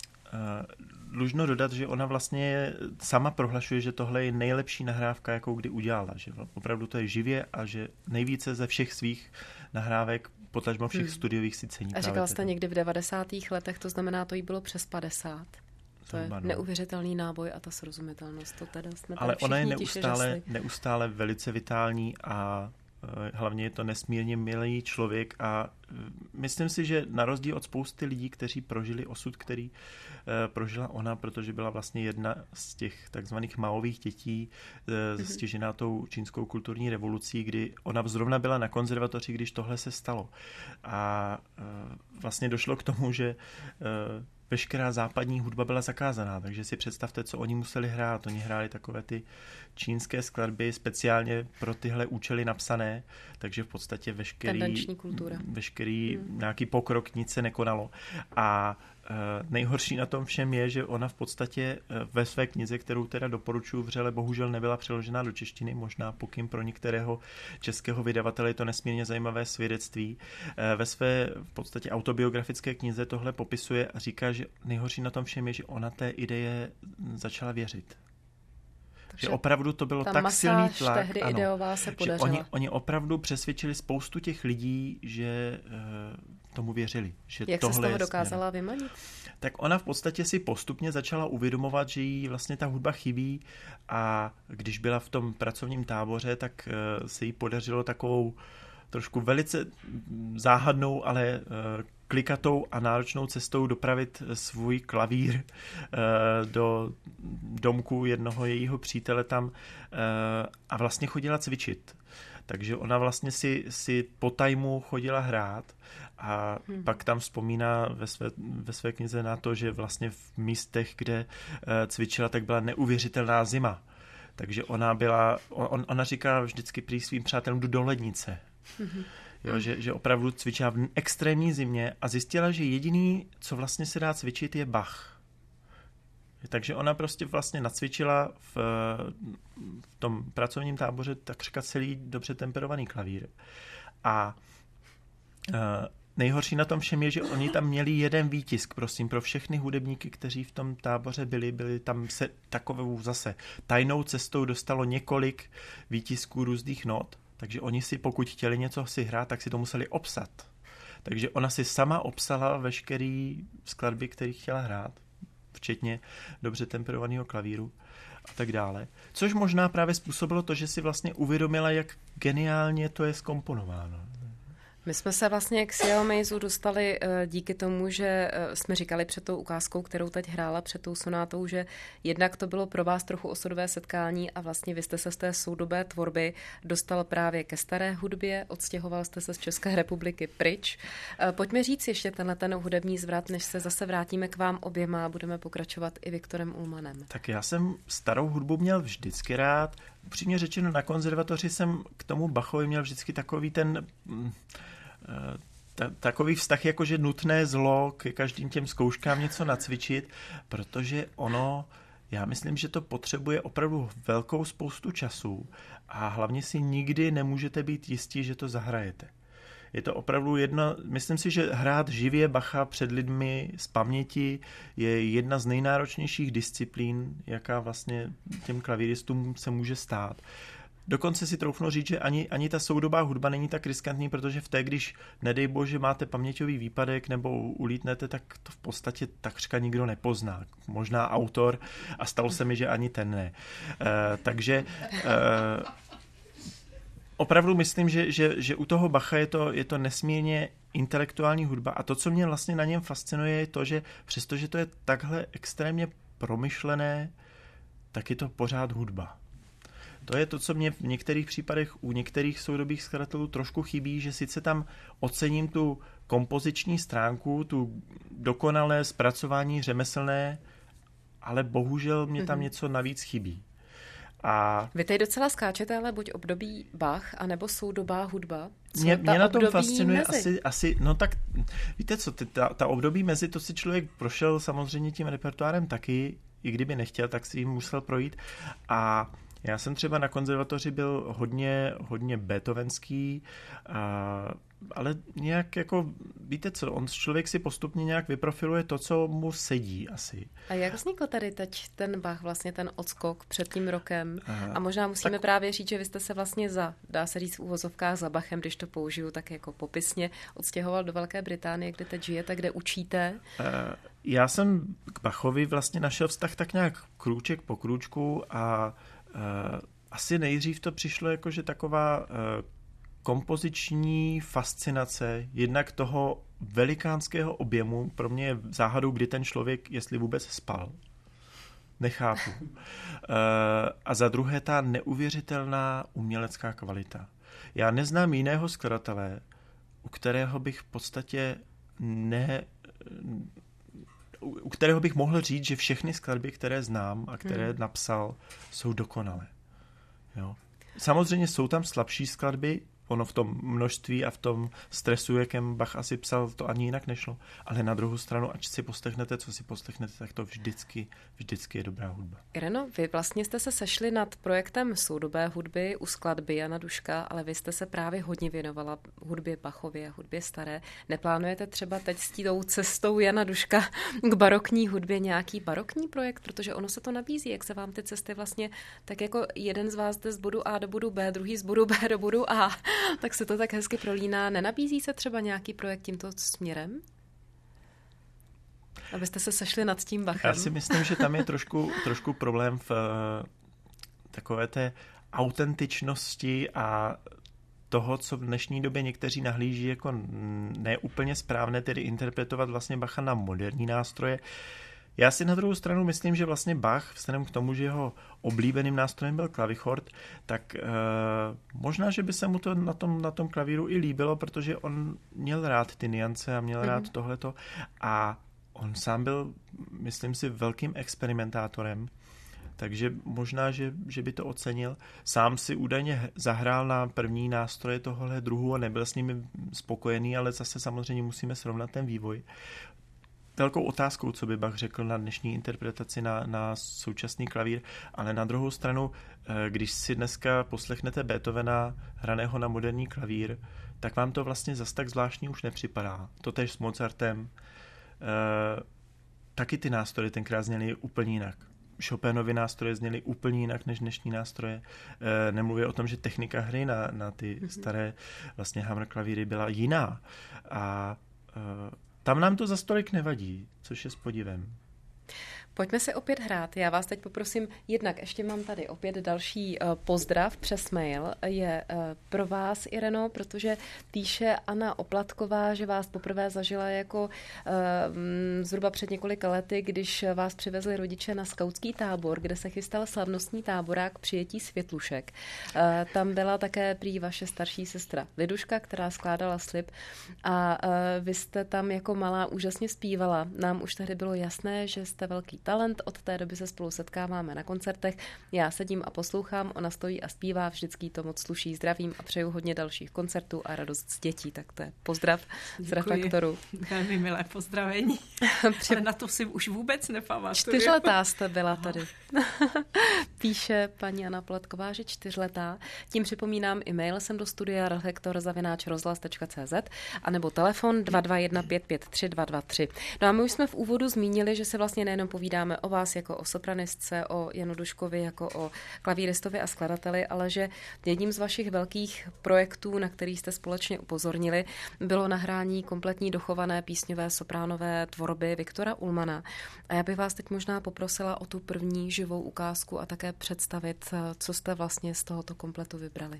dlužno dodat, že ona vlastně sama prohlašuje, že tohle je nejlepší nahrávka, jakou kdy udělala, že opravdu to je živě a že nejvíce ze všech svých nahrávek, potažmo všech studiových si cení.
A říkala jste někdy v 90. letech, to znamená, to jí bylo přes 50. To je neuvěřitelný náboj a ta srozumitelnost. To teda jsme
ale ona je neustále velice vitální a hlavně je to nesmírně milý člověk a myslím si, že na rozdíl od spousty lidí, kteří prožili osud, který prožila ona, protože byla vlastně jedna z těch takzvaných Maových dětí stižená tou čínskou kulturní revolucí, kdy ona zrovna byla na konzervatoři, když tohle se stalo. A vlastně došlo k tomu, že veškerá západní hudba byla zakázaná, takže si představte, co oni museli hrát. Oni hráli takové ty čínské skladby speciálně pro tyhle účely napsané, takže v podstatě veškerý nějaký pokrok, nic se nekonalo. A nejhorší na tom všem je, že ona v podstatě ve své knize, kterou teda doporučuji vřele, bohužel nebyla přeložena do češtiny, možná pokyn pro některého českého vydavatele je to nesmírně zajímavé svědectví. Ve své v podstatě autobiografické knize tohle popisuje a říká, že nejhorší na tom všem je, že ona té ideje začala věřit. Že opravdu to bylo tak silný tlak,
tehdy ideová se podařila.
Že oni opravdu přesvědčili spoustu těch lidí, že tomu věřili. Že
jak
tohle
se z toho dokázala vymanit?
Tak ona v podstatě si postupně začala uvědomovat, že jí vlastně ta hudba chybí a když byla v tom pracovním táboře, tak se jí podařilo takovou trošku velice záhadnou, ale klikatou a náročnou cestou dopravit svůj klavír do domku jednoho jejího přítele tam a vlastně chodila cvičit. Takže ona vlastně si po tajmu chodila hrát a pak tam vzpomíná ve své knize na to, že vlastně v místech, kde cvičila, tak byla neuvěřitelná zima. Takže ona říká vždycky prý svým přátelům, jdu do lednice. Jo, že opravdu cvičila v extrémní zimě a zjistila, že jediný, co vlastně se dá cvičit, je Bach. Takže ona prostě vlastně nacvičila v tom pracovním táboře takřka celý dobře temperovaný klavír. A nejhorší na tom všem je, že oni tam měli jeden výtisk, prosím, pro všechny hudebníky, kteří v tom táboře byli tam se takovou zase tajnou cestou dostalo několik výtisků různých not. Takže oni si, pokud chtěli něco si hrát, tak si to museli obsat. Takže ona si sama obsala veškerý skladby, které chtěla hrát, včetně dobře temperovaného klavíru a tak dále. Což možná právě způsobilo to, že si vlastně uvědomila, jak geniálně to je zkomponováno.
My jsme se vlastně k Xiaomeizu dostali díky tomu, že jsme říkali před tou ukázkou, kterou teď hrála, před tou sonátou, že jednak to bylo pro vás trochu osudové setkání a vlastně vy jste se z té soudobé tvorby dostal právě ke staré hudbě, odstěhoval jste se z České republiky pryč. Pojďme říct ještě ten hudební zvrat, než se zase vrátíme k vám oběma a budeme pokračovat i Viktorem Ullmannem. Tak
já jsem starou hudbu měl vždycky rád. Upřímně řečeno, na konzervatoři jsem k tomu Bachovi měl vždycky takový ten takový vztah, jakože nutné zlo k každým těm zkouškám něco nacvičit, protože já myslím, že to potřebuje opravdu velkou spoustu času a hlavně si nikdy nemůžete být jistí, že to zahrajete. Je to opravdu myslím si, že hrát živě Bacha před lidmi z paměti je jedna z nejnáročnějších disciplín, jaká vlastně těm klavíristům se může stát. Dokonce si troufnu říct, že ani ta soudobá hudba není tak riskantní, protože v té, když nedej bože máte paměťový výpadek nebo ulítnete, tak to v podstatě takřka nikdo nepozná. Možná autor a stalo se mi, že ani ten ne. Takže opravdu myslím, že u toho Bacha je to nesmírně intelektuální hudba a to, co mě vlastně na něm fascinuje, je to, že přestože to je takhle extrémně promyšlené, tak je to pořád hudba. To je to, co mě v některých případech u některých soudobých skladatelů trošku chybí, že sice tam ocením tu kompoziční stránku, tu dokonalé zpracování řemeslné, ale bohužel mě tam něco navíc chybí. A
vy tady docela skáčete, ale buď období Bach, anebo soudobá hudba.
Mě na tom fascinuje asi, no tak, víte co, ta období mezi, to si člověk prošel samozřejmě tím repertoárem taky, i kdyby nechtěl, tak si jim musel projít. A já jsem třeba na konzervatoři byl hodně beethovenský, ale nějak jako, víte co, člověk si postupně nějak vyprofiluje to, co mu sedí asi.
A jak vznikl tady teď ten Bach, vlastně ten odskok před tím rokem? A možná musíme právě říct, že vy jste se vlastně dá se říct v úvozovkách za Bachem, když to použiju tak jako popisně, odstěhoval do Velké Británie, kde teď žijete, kde učíte?
Já jsem k Bachovi vlastně našel vztah tak nějak krůček po krůčku a asi nejdřív to přišlo jako, že taková kompoziční fascinace jednak toho velikánského objemu, pro mě je záhadou, kdy ten člověk, jestli vůbec spal. Nechápu. A za druhé ta neuvěřitelná umělecká kvalita. Já neznám jiného skladatele, u kterého bych v podstatě u kterého bych mohl říct, že všechny skladby, které znám a které napsal, jsou dokonalé. Jo. Samozřejmě jsou tam slabší skladby, ono v tom množství a v tom stresu, jakém Bach asi psal, to ani jinak nešlo. Ale na druhou stranu, ať si poslechnete, co si poslechnete, tak to vždycky je dobrá hudba.
Ireno, vy vlastně jste se sešli nad projektem soudobé hudby u skladby Jana Duška, ale vy jste se právě hodně věnovala hudbě Bachově a hudbě staré. Neplánujete třeba teď s tou cestou Jana Duška k barokní hudbě nějaký barokní projekt, protože ono se to nabízí, jak se vám ty cesty vlastně, tak jako jeden z vás jde z bodu A do bodu B, druhý z bodu B do bodu A, tak se to tak hezky prolíná. Nenabízí se třeba nějaký projekt tímto směrem? Abyste se sešli nad tím Bachem.
Já si myslím, že tam je trošku problém v takové té autentičnosti a toho, co v dnešní době někteří nahlíží jako neúplně správné, tedy interpretovat vlastně Bacha na moderní nástroje. Já si na druhou stranu myslím, že vlastně Bach, vzhledem k tomu, že jeho oblíbeným nástrojem byl klavichord, tak možná, že by se mu to na tom klavíru i líbilo, protože on měl rád ty nuance a měl rád tohleto a on sám byl, myslím si, velkým experimentátorem, takže možná, že by to ocenil. Sám si údajně zahrál na první nástroje tohohle druhu a nebyl s nimi spokojený, ale zase samozřejmě musíme srovnat ten vývoj. Velkou otázkou, co by Bach řekl na dnešní interpretaci na současný klavír, ale na druhou stranu, když si dneska poslechnete Beethovena hraného na moderní klavír, tak vám to vlastně zas tak zvláštní už nepřipadá. Totéž s Mozartem. Taky ty nástroje tenkrát zněly úplně jinak. Chopinovy nástroje zněly úplně jinak než dnešní nástroje. Nemluvě o tom, že technika hry na ty staré vlastně hammer klavíry byla jiná. A tam nám to zas tolik nevadí, což je s podivem.
Pojďme si opět hrát. Já vás teď poprosím, jednak ještě mám tady opět další pozdrav přes mail. Je pro vás, Ireno, protože píše Anna Oplatková, že vás poprvé zažila jako zhruba před několika lety, když vás přivezli rodiče na skautský tábor, kde se chystal slavnostní táborák přijetí Světlušek. Tam byla také prý vaše starší sestra Liduška, která skládala slib a vy jste tam jako malá úžasně zpívala. Nám už tehdy bylo jasné, že jste velký talent, od té doby se spolu setkáváme na koncertech. Já sedím a poslouchám, ona stojí a zpívá, vždycky to moc sluší. Zdravím a přeju hodně dalších koncertů a radost z dětí. Tak to je pozdrav z Reflektoru.
Velmi milé pozdravení. Ale na to si už vůbec nepamatuju.
4letá jste byla tady. Píše paní Anna Pletková, že 4letá. Tím připomínám e-mail sem do studia reflektor@rozhlas.cz anebo telefon 221 553 223. No a my už jsme v úvodu zmínili, že se vlastně nejenom povídáme o vás jako o sopranistce, o Janu Duškovi jako o klavíristovi a skladateli, ale že jedním z vašich velkých projektů, na který jste společně upozornili, bylo nahrání kompletní dochované písňové sopránové tvorby Viktora Ullmanna. A já bych vás teď možná poprosila o tu první živou ukázku a také představit, co jste vlastně z tohoto kompletu vybrali.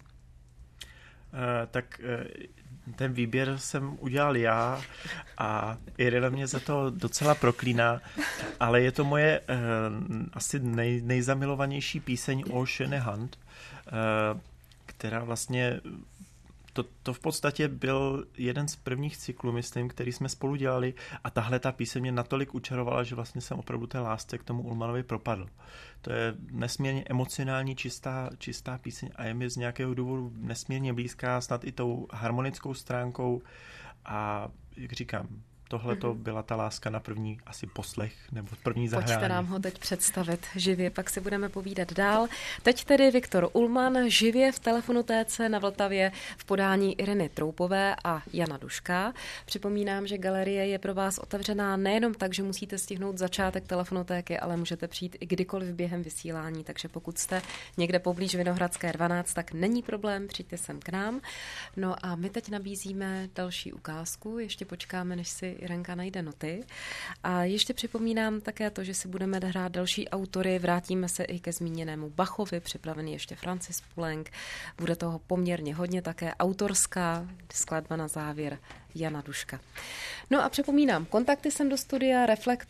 Ten výběr jsem udělal já a Irena mě za to docela proklíná, ale je to moje asi nejzamilovanější píseň O schöne Hand, která vlastně To v podstatě byl jeden z prvních cyklů, myslím, který jsme spolu dělali a tahle ta píseň mě natolik učarovala, že vlastně jsem opravdu té lásce k tomu Ullmannovi propadl. To je nesmírně emocionální, čistá píseň a je mi z nějakého důvodu nesmírně blízká, snad i tou harmonickou stránkou a jak říkám, tohle to byla ta láska na první asi poslech nebo první zahrání.
Pojďte nám ho teď představit živě, pak si budeme povídat dál. Teď tedy Viktor Ullmann živě v Telefonotéce na Vltavě v podání Ireny Troupové a Jana Duška. Připomínám, že galerie je pro vás otevřená nejenom tak, že musíte stihnout začátek Telefonotéky, ale můžete přijít i kdykoliv během vysílání, takže pokud jste někde poblíž Vinohradské 12, tak není problém, přijďte sem k nám. No a my teď nabízíme další ukázku, ještě počkáme, než si Irenka najde noty. A ještě připomínám také to, že si budeme hrát další autory, vrátíme se i ke zmíněnému Bachovi, připravený ještě Francis Poulenc. Bude toho poměrně hodně, také autorská skladba na závěr Jana Duška. No a připomínám, kontakty sem do studia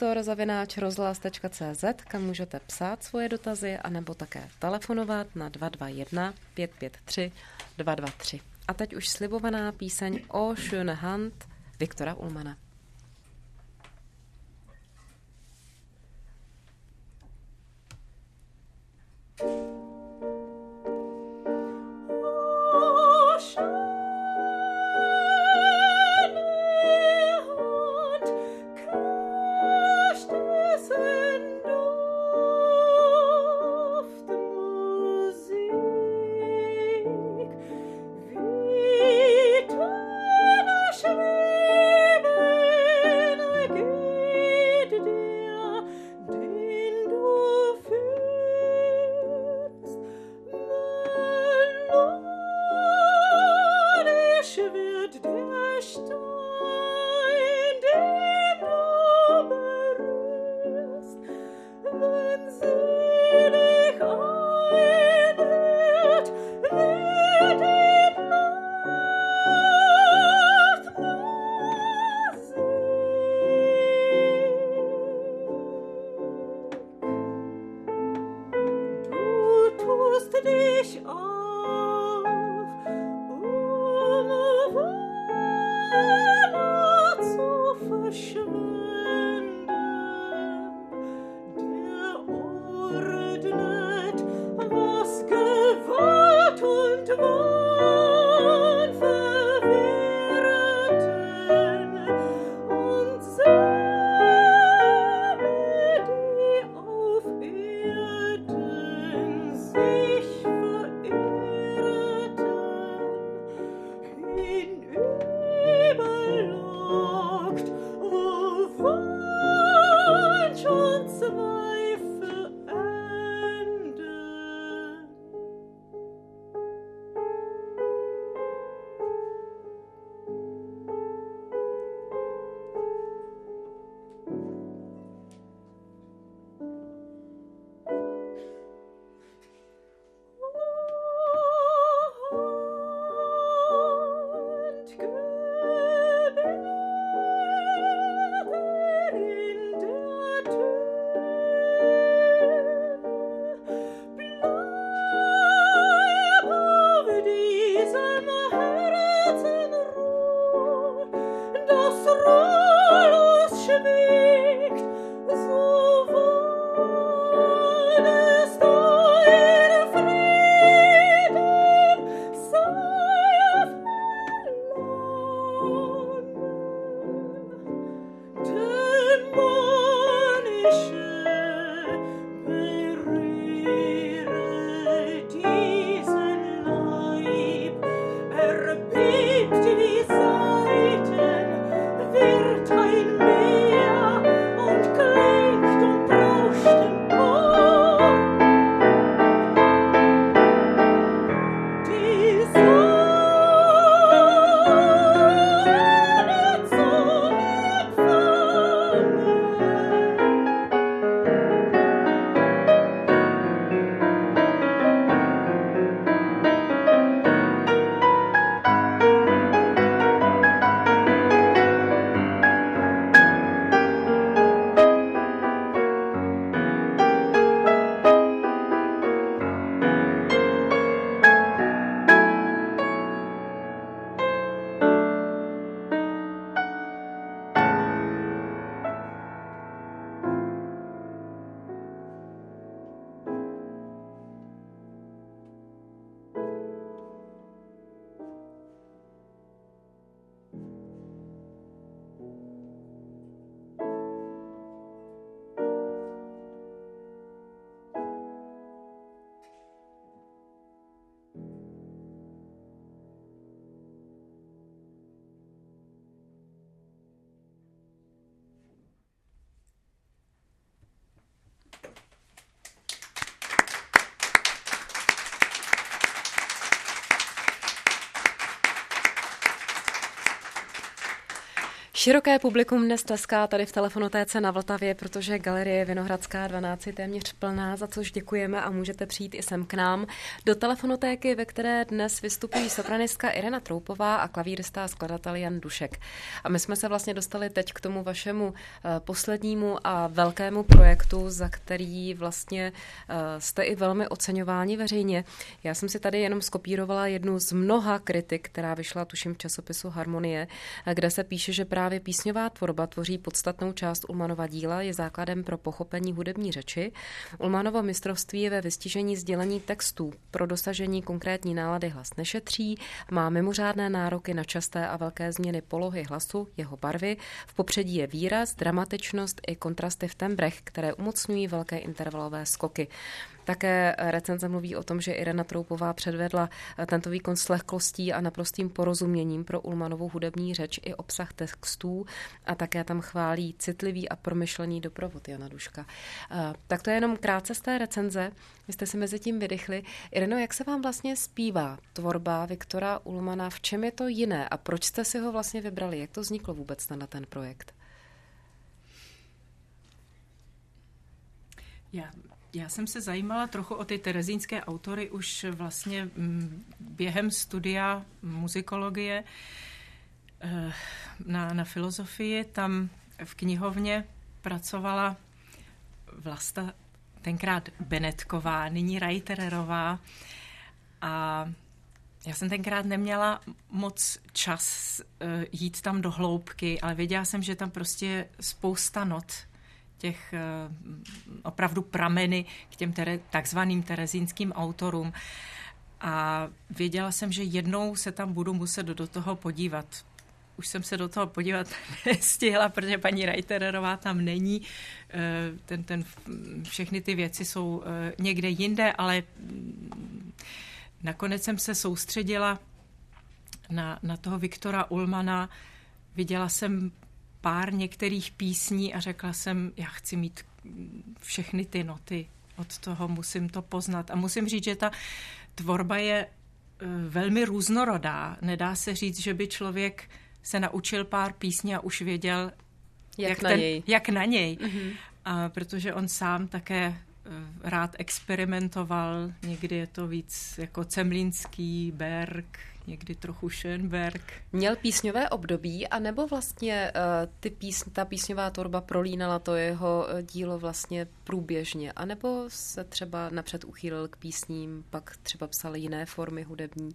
reflektor@rozhlas.cz, kam můžete psát svoje dotazy, anebo také telefonovat na 221 553 223. A teď už slibovaná píseň O schöne Hand Viktora Ullmanna.
Sich verirrt.
Široké publikum dnes tleská tady v Telefonotéce na Vltavě, protože Galerie Vinohradská 12 je téměř plná, za což děkujeme a můžete přijít i sem k nám do Telefonotéky, ve které dnes vystupují sopranistka Irena Troupová a klavírista a skladatel Jan Dušek. A my jsme se vlastně dostali teď k tomu vašemu poslednímu a velkému projektu, za který vlastně jste i velmi oceňováni veřejně. Já jsem si tady jenom skopírovala jednu z mnoha kritik, která vyšla tuším v časopisu Harmonie, kde se píše, že právě písňová tvorba tvoří podstatnou část Ullmannova díla, je základem pro pochopení hudební řeči. Ullmannovo mistrovství je ve vystižení sdělení textů. Pro dosažení konkrétní nálady hlas nešetří, má mimořádné nároky na časté a velké změny polohy hlasu, jeho barvy. V popředí je výraz, dramatičnost i kontrasty v tembrech, které umocňují velké intervalové skoky. Také recenze mluví o tom, že Irena Troupová předvedla tento výkon s lehkostí a naprostým porozuměním pro Ullmannovu hudební řeč i obsah textů a také tam chválí citlivý a promyšlený doprovod Jana Duška. Tak to je jenom krátce z té recenze. Vy jste si mezi tím vydechli. Ireno, jak se vám vlastně zpívá tvorba Viktora Ullmanna? V čem je to jiné a proč jste si ho vlastně vybrali? Jak to vzniklo vůbec na ten projekt?
Já jsem se zajímala trochu o ty terezínské autory už vlastně během studia muzikologie na filozofii. Tam v knihovně pracovala Vlasta tenkrát Benetková, nyní Reitererová, a já jsem tenkrát neměla moc čas jít tam do hloubky, ale věděla jsem, že tam prostě je spousta not, těch opravdu prameny k těm takzvaným terezínským autorům. A věděla jsem, že jednou se tam budu muset do toho podívat. Už jsem se do toho podívat nestihla, protože paní Reitererová tam není. Všechny ty věci jsou někde jinde, ale nakonec jsem se soustředila na toho Viktora Ullmanna. Viděla jsem pár některých písní a řekla jsem, já chci mít všechny ty noty, od toho musím to poznat. A musím říct, že ta tvorba je velmi různorodá. Nedá se říct, že by člověk se naučil pár písní a už věděl, jak na něj. Mm-hmm. A protože on sám také rád experimentoval, někdy je to víc jako Cemlínský, Berg, někdy trochu Schönberg.
Měl písňové období, anebo vlastně ta písňová tvorba prolínala to jeho dílo vlastně průběžně, anebo se třeba napřed uchýlil k písním, pak třeba psal jiné formy hudební?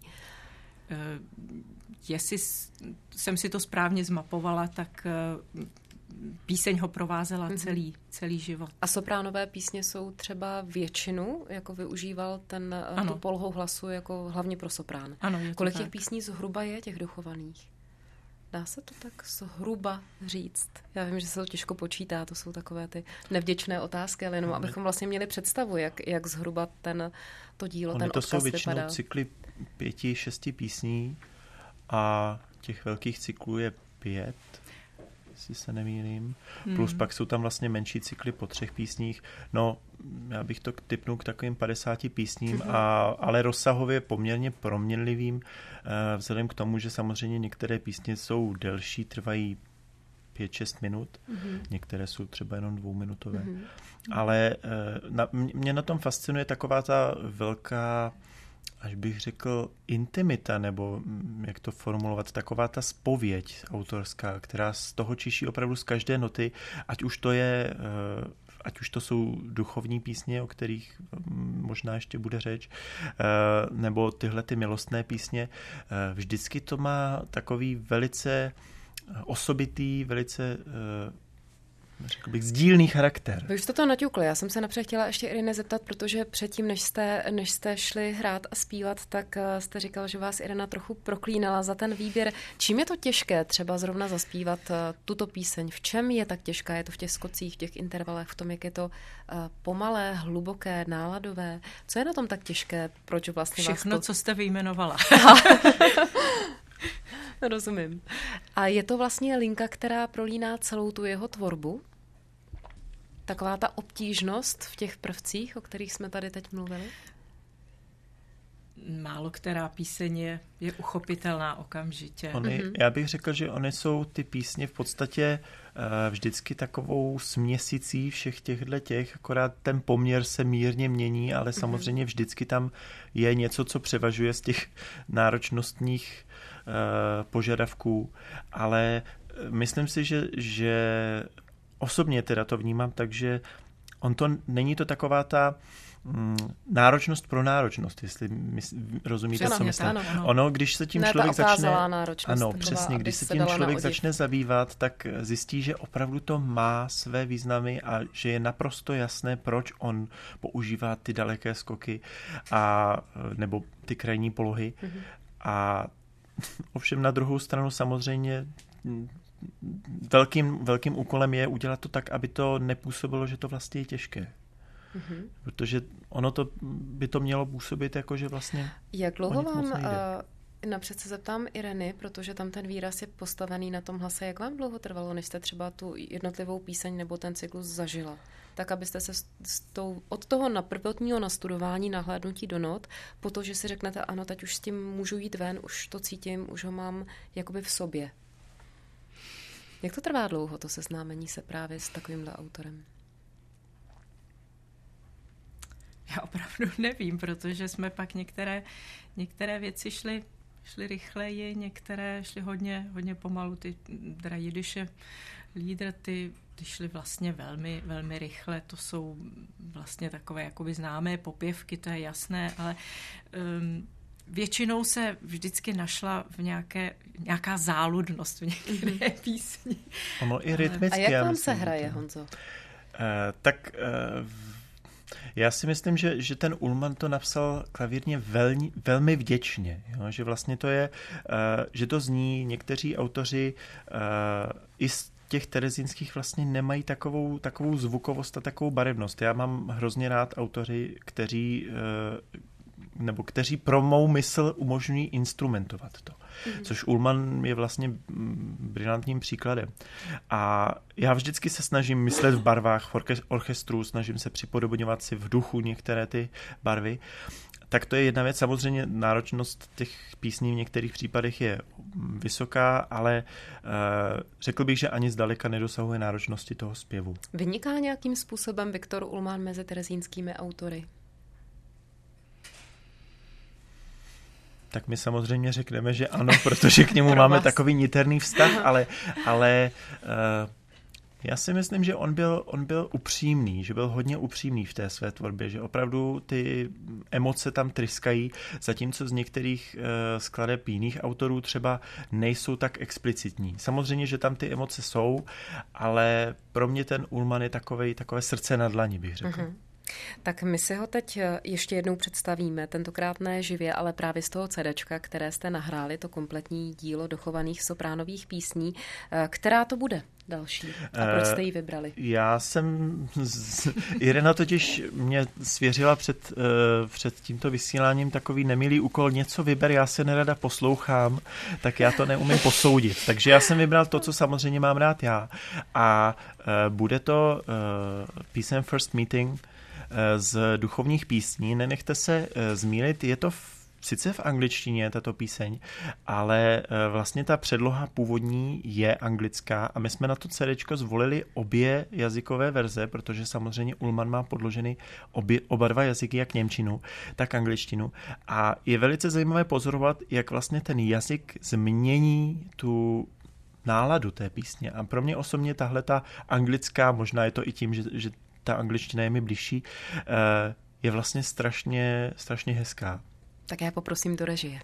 Jestli jsem si to správně zmapovala, tak píseň ho provázela celý život.
A sopránové písně jsou třeba většinu, jako využíval tu polohu hlasu jako hlavně pro soprán.
Ano,
kolik těch písní zhruba je, těch dochovaných? Dá se to tak zhruba říct? Já vím, že se to těžko počítá, to jsou takové ty nevděčné otázky, ale jenom abychom vlastně měli představu, jak zhruba to dílo, ten odkaz vypadá. To jsou většinou
cykly 5-6 písní a těch velkých cyklů je 5, jestli se nemýlím. Plus pak jsou tam vlastně menší cykly po 3 písních. No, já bych to tipnul k takovým 50 písním, ale rozsahově poměrně proměnlivým, vzhledem k tomu, že samozřejmě některé písně jsou delší, trvají 5-6 minut, některé jsou třeba jenom 2minutové. Ale mě na tom fascinuje taková ta velká, až bych řekl, intimita, nebo jak to formulovat, taková ta zpověď autorská, která z toho čiší opravdu z každé noty, ať už to jsou duchovní písně, o kterých možná ještě bude řeč, nebo tyhle ty milostné písně. Vždycky to má takový velice osobitý, velice řekl bych, sdílný charakter.
Vy už jste to naťukli. Já jsem se napřed chtěla ještě Irine zeptat, protože předtím, než jste šli hrát a zpívat, tak jste říkal, že vás Irena trochu proklínala za ten výběr. Čím je to těžké třeba zrovna zaspívat tuto píseň? V čem je tak těžká? Je to v těch skocích, v těch intervalech, v tom, jak je to pomalé, hluboké, náladové? Co je na tom tak těžké? Proč vlastně
všechno, co jste vyjmenovala.
Rozumím. A je to vlastně linka, která prolíná celou tu jeho tvorbu? Taková ta obtížnost v těch prvcích, o kterých jsme tady teď mluvili?
málo která píseň je uchopitelná okamžitě.
Já bych řekl, že ony jsou ty písně v podstatě vždycky takovou směsicí všech těch, akorát ten poměr se mírně mění, ale samozřejmě vždycky tam je něco, co převažuje z těch náročnostních požadavků, ale myslím si, že osobně teda to vnímám tak, že není to taková ta náročnost pro náročnost, jestli rozumíte, co myslím. Ono, když se tím člověk začne... Ano, přesně, když se tím člověk začne zabývat, tak zjistí, že opravdu to má své významy a že je naprosto jasné, proč on používá ty daleké skoky nebo ty krajní polohy. A ovšem na druhou stranu samozřejmě velkým úkolem je udělat to tak, aby to nepůsobilo, že to vlastně je těžké. Protože by to mělo působit jako, že vlastně...
Jak dlouho vám, napřed se zeptám Ireny, protože tam ten výraz je postavený na tom hlase, jak vám dlouho trvalo, než jste třeba tu jednotlivou píseň nebo ten cyklus zažila? Tak, abyste se od toho prvotního nastudování, nahlédnutí do not, po to, že si řeknete, ano, teď už s tím můžu jít ven, už to cítím, už ho mám jakoby v sobě. Jak to trvá dlouho, to seznámení se právě s takovýmhle autorem?
Já opravdu nevím, protože jsme pak některé věci šly rychleji, některé šly hodně pomalu. Ty Jidyše Lieder, ty šly vlastně velmi, velmi rychle. To jsou vlastně takové jakoby známé popěvky, to je jasné, ale většinou se vždycky našla v nějaká záludnost v některé písni.
Ono i rytmicky.
A jak vám se hraje, Honzo?
Já si myslím, že ten Ullmann to napsal klavírně velmi vděčně. Jo? Že vlastně to je, že to zní, někteří autoři i z těch terezínských vlastně nemají takovou zvukovost a takovou barevnost. Já mám hrozně rád autory, kteří pro mou mysl umožňují instrumentovat to. Což Ullmann je vlastně brilantním příkladem. A já vždycky se snažím myslet v barvách orchestru, snažím se připodobňovat si v duchu některé ty barvy. Tak to je jedna věc. Samozřejmě náročnost těch písní v některých případech je vysoká, ale řekl bych, že ani zdaleka nedosahuje náročnosti toho zpěvu.
Vyniká nějakým způsobem Viktor Ullmann mezi terezínskými autory?
Tak my samozřejmě řekneme, že ano, protože k němu máme takový niterný vztah, ale já si myslím, že on byl upřímný, že byl hodně upřímný v té své tvorbě, že opravdu ty emoce tam tryskají, zatímco z některých skladeb jiných autorů třeba nejsou tak explicitní. Samozřejmě, že tam ty emoce jsou, ale pro mě ten Ullmann je takové srdce na dlani, bych řekl. Mm-hmm.
Tak my si ho teď ještě jednou představíme, tentokrát ne živě, ale právě z toho CDčka, které jste nahráli, to kompletní dílo dochovaných sopránových písní. Která to bude další? A proč jste ji vybrali?
Irena totiž mě svěřila před tímto vysíláním takový nemilý úkol, něco vyber, já se nerada poslouchám, tak já to neumím posoudit. Takže já jsem vybral to, co samozřejmě mám rád já. A bude to píseň First Meeting z duchovních písní. Nenechte se zmýlit, je to sice v angličtině tato píseň, ale vlastně ta předloha původní je anglická a my jsme na to CDčko zvolili obě jazykové verze, protože samozřejmě Ullmann má podloženy oba dva jazyky, jak němčinu, tak angličtinu. A je velice zajímavé pozorovat, jak vlastně ten jazyk změní tu náladu té písně. A pro mě osobně tahle ta anglická, možná je to i tím, že ta angličtina je mi blížší, je vlastně strašně hezká.
Tak já poprosím do režie.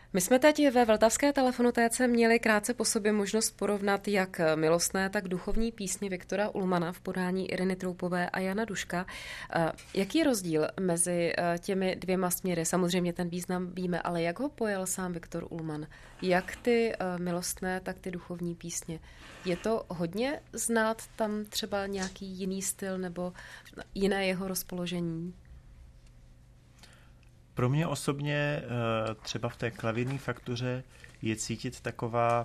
My jsme teď ve Vltavské telefonotéce měli krátce po sobě možnost porovnat jak milostné, tak duchovní písně Viktora Ullmanna v podání Iriny Troupové a Jana Duška. Jaký je rozdíl mezi těmi dvěma směry? Samozřejmě ten význam víme, ale jak ho pojal sám Viktor Ullmann? Jak ty milostné, tak ty duchovní písně? Je to hodně znát tam třeba nějaký jiný styl nebo jiné jeho rozpoložení?
Pro mě osobně třeba v té klavírní faktuře je cítit taková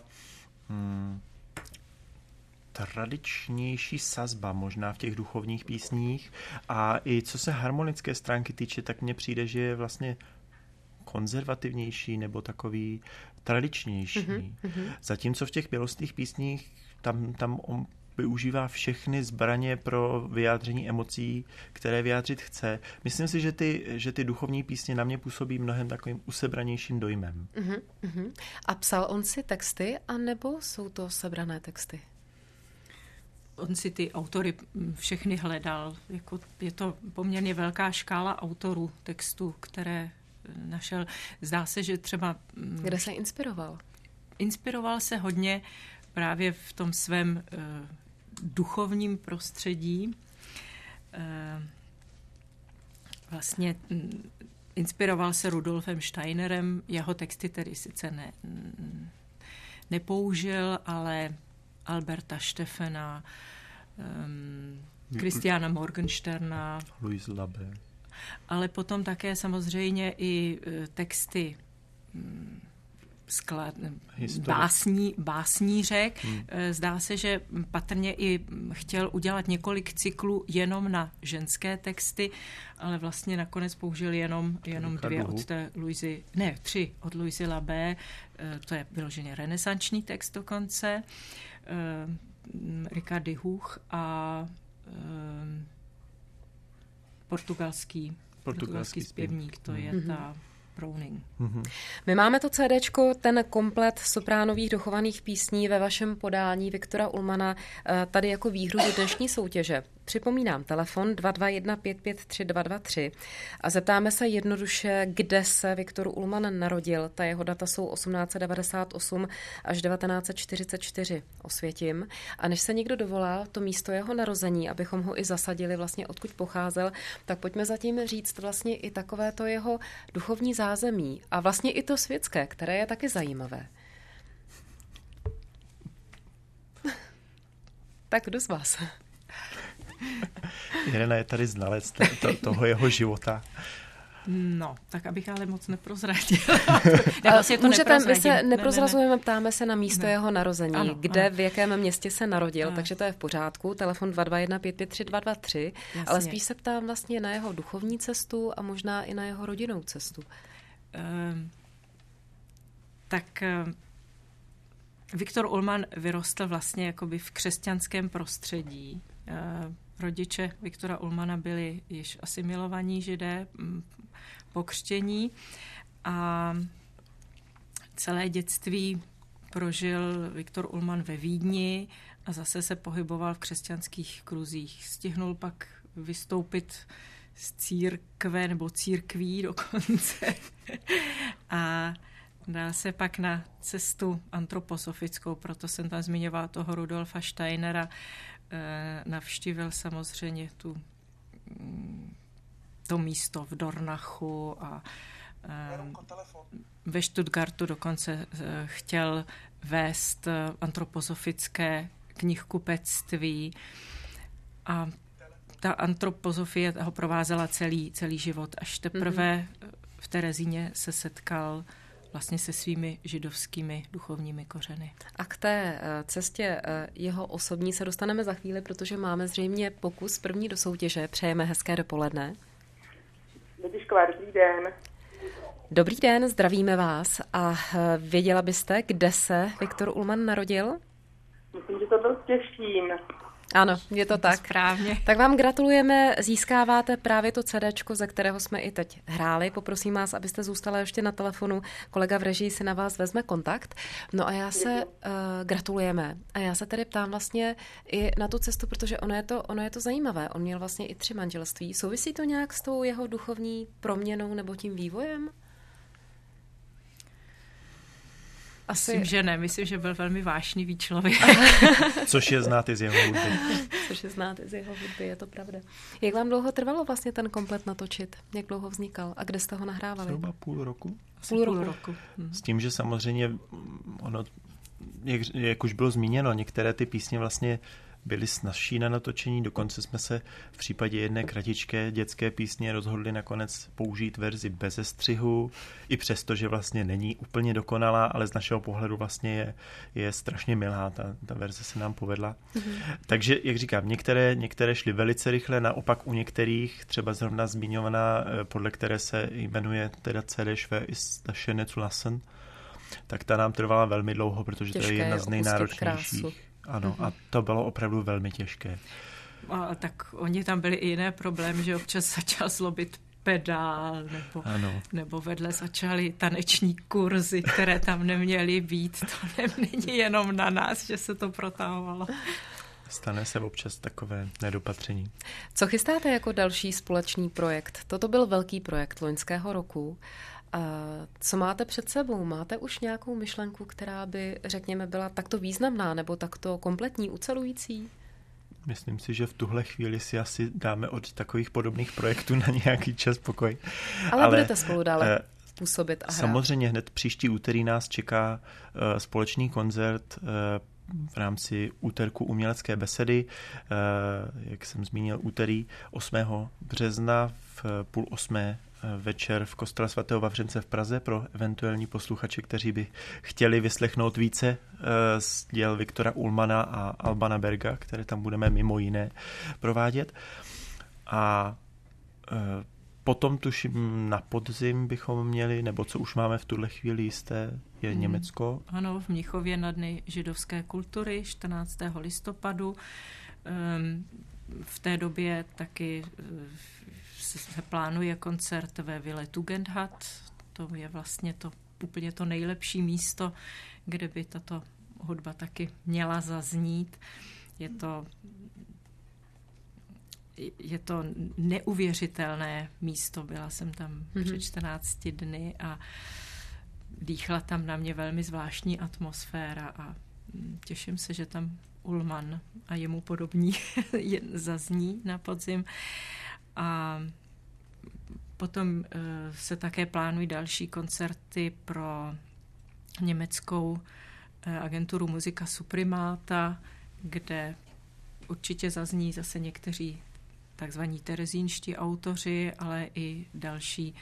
tradičnější sazba možná v těch duchovních písních a i co se harmonické stránky týče, tak mně přijde, že je vlastně konzervativnější nebo tradičnější. Zatímco v těch milostných písních tam on využívá všechny zbraně pro vyjádření emocí, které vyjádřit chce. Myslím si, že ty duchovní písně na mě působí mnohem takovým usebranějším dojmem.
A psal on si texty, anebo jsou to sebrané texty?
On si ty autory všechny hledal. Je to poměrně velká škála autorů textů, které našel. Zdá se, že třeba...
Kde se inspiroval?
Inspiroval se hodně právě v tom svém duchovním prostředí. Vlastně inspiroval se Rudolfem Steinerem, jeho texty tedy sice nepoužil, ale Alberta Steffena, Christiana Morgensterna,
Louise Labé.
Ale potom také samozřejmě i texty básnířek. Zdá se, že patrně i chtěl udělat několik cyklů jenom na ženské texty, ale vlastně nakonec použil jenom dvě od té tři od Louisy Labé. To je vyloženě renesanční text dokonce. Ricardy Huch a portugalský zpěvník, to je ta Browning.
My máme to CDčko, ten komplet sopránových dochovaných písní ve vašem podání Viktora Ullmanna tady jako výhru do dnešní soutěže. Připomínám telefon 221 553 223 a zeptáme se jednoduše, kde se Viktor Ullmann narodil. Ta jeho data jsou 1898 až 1944. Osvětím. A než se někdo dovolá to místo jeho narození, abychom ho i zasadili vlastně odkud pocházel, tak pojďme zatím říct vlastně i takové to jeho duchovní zázemí a vlastně i to světské, které je taky zajímavé. Tak kdo z vás?
Irena je tady znalec toho jeho života.
No, tak abych ale moc neprozradila.
Můžete, my se neprozrazujeme, ptáme se na místo jeho narození, ano, kde, v jakém městě se narodil, takže to je v pořádku. Telefon 221 553 223, ale spíš se ptám vlastně na jeho duchovní cestu a možná i na jeho rodinnou cestu.
Viktor Ullmann vyrostl vlastně jakoby v křesťanském prostředí. Rodiče Viktora Ullmanna byli již asimilovaní Židé po křtění a celé dětství prožil Viktor Ullmann ve Vídni a zase se pohyboval v křesťanských kruzích. Stihnul pak vystoupit z církve nebo církví dokonce a dá se pak na cestu antroposofickou, proto jsem tam zmiňovala toho Rudolfa Steinera. Navštívil samozřejmě to místo v Dornachu a ve Stuttgartu dokonce chtěl vést antropozofické knihkupectví a ta antroposofie ho provázela celý život. Až teprve v Terezíně se setkal vlastně se svými židovskými duchovními kořeny.
A k té cestě jeho osobní se dostaneme za chvíli, protože máme zřejmě pokus první do soutěže. Přejeme hezké dopoledne.
Lidišková, dobrý den.
Dobrý den, zdravíme vás. A věděla byste, kde se Viktor Ullmann narodil?
Myslím, že to byl Těšín.
Ano, je to tak.
Správně.
Tak vám gratulujeme, získáváte právě to CDčko, ze kterého jsme i teď hráli. Poprosím vás, abyste zůstala ještě na telefonu. Kolega v režii si na vás vezme kontakt. No a já se gratulujeme. A já se tedy ptám vlastně i na tu cestu, protože ono je to zajímavé. On měl vlastně i 3 manželství. Souvisí to nějak s tou jeho duchovní proměnou nebo tím vývojem?
Myslím, že ne. Myslím, že byl velmi vášnivý člověk.
Což je znát i z jeho hudby.
Což je znát i z jeho hudby, je to pravda. Jak vám dlouho trvalo vlastně ten komplet natočit? Jak dlouho vznikal? A kde jste ho nahrávali?
Zhruba půl roku.
Půl roku.
S tím, že samozřejmě ono, jak už bylo zmíněno, některé ty písně vlastně byly snazší na natočení, dokonce jsme se v případě jedné kratičké dětské písně rozhodli nakonec použít verzi bez střihu, i přesto, že vlastně není úplně dokonalá, ale z našeho pohledu vlastně je strašně milá, ta verze se nám povedla. Takže, jak říkám, některé šly velice rychle, naopak u některých, třeba zrovna zmiňovaná, podle které se jmenuje teda CD ist das schöne zu lassen, tak ta nám trvala velmi dlouho, protože to je jedna z nejnáročnějších. Ano, a to bylo opravdu velmi těžké.
A tak oni tam byli i jiné problémy, že občas začal zlobit pedál, nebo vedle začaly taneční kurzy, které tam neměly být. To není jenom na nás, že se to protahovalo.
Stane se občas takové nedopatření.
Co chystáte jako další společný projekt? Toto byl velký projekt loňského roku. A co máte před sebou? Máte už nějakou myšlenku, která by, řekněme, byla takto významná nebo takto kompletní, ucelující?
Myslím si, že v tuhle chvíli si asi dáme od takových podobných projektů na nějaký čas pokoj.
Ale budete spolu dále působit a hrát.
Samozřejmě hned příští úterý nás čeká společný koncert v rámci úterku umělecké besedy, jak jsem zmínil, úterý 8. března v 7:30 večer v kostele svatého Vavřince v Praze pro eventuální posluchače, kteří by chtěli vyslechnout více z děl Viktora Ullmanna a Albana Berga, které tam budeme mimo jiné provádět. A potom tuším na podzim bychom měli, nebo co už máme v tuhle chvíli jisté, je Německo.
Ano, v Mnichově na Dny židovské kultury 14. listopadu. V té době taky se plánuje koncert ve Vile Tugendhat. To je vlastně to úplně to nejlepší místo, kde by tato hudba taky měla zaznít. Je to neuvěřitelné místo. Byla jsem tam před 14 dny a dýchla tam na mě velmi zvláštní atmosféra a těším se, že tam Ullmann a jemu podobní zazní na podzim. A potom se také plánují další koncerty pro německou agenturu Musica Suprimata, kde určitě zazní zase někteří takzvaní terezínští autoři, ale i další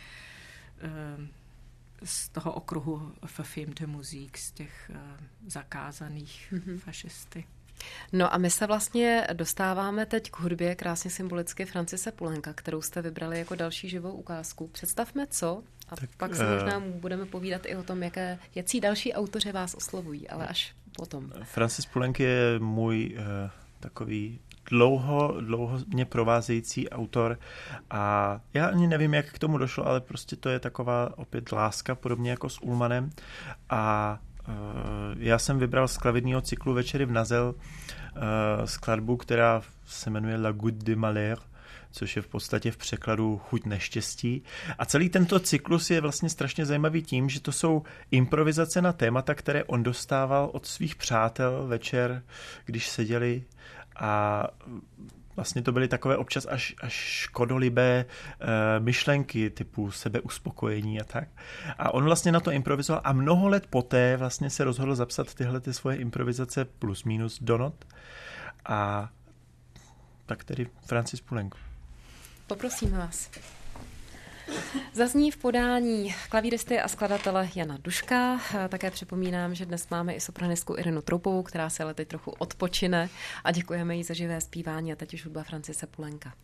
z toho okruhu verfilmte Musik, z těch zakázaných fašisty.
No a my se vlastně dostáváme teď k hudbě krásně symbolicky Francise Poulenca, kterou jste vybrali jako další živou ukázku. Představme co a tak, pak se možná budeme povídat i o tom, jací další autoři vás oslovují, ale až potom.
Francis Poulenc je můj takový dlouho mě provázející autor a já ani nevím, jak k tomu došlo, ale prostě to je taková opět láska, podobně jako s Ullmannem a já jsem vybral z klavírního cyklu Večery v Nazel skladbu, která se jmenuje La Goutte de Malheur, což je v podstatě v překladu Chuť neštěstí. A celý tento cyklus je vlastně strašně zajímavý tím, že to jsou improvizace na témata, které on dostával od svých přátel večer, když seděli a vlastně to byly takové občas až škodolibé myšlenky typu sebeuspokojení a tak. A on vlastně na to improvizoval a mnoho let poté vlastně se rozhodl zapsat tyhle ty svoje improvizace plus minus do not. A tak tedy Francis Poulenc.
Poprosím vás. Zazní v podání klavíristy a skladatele Jana Duška. Také připomínám, že dnes máme i sopranistku Irenu Troupovou, která se ale teď trochu odpočine a děkujeme jí za živé zpívání a teď už hudba Francise Poulenca.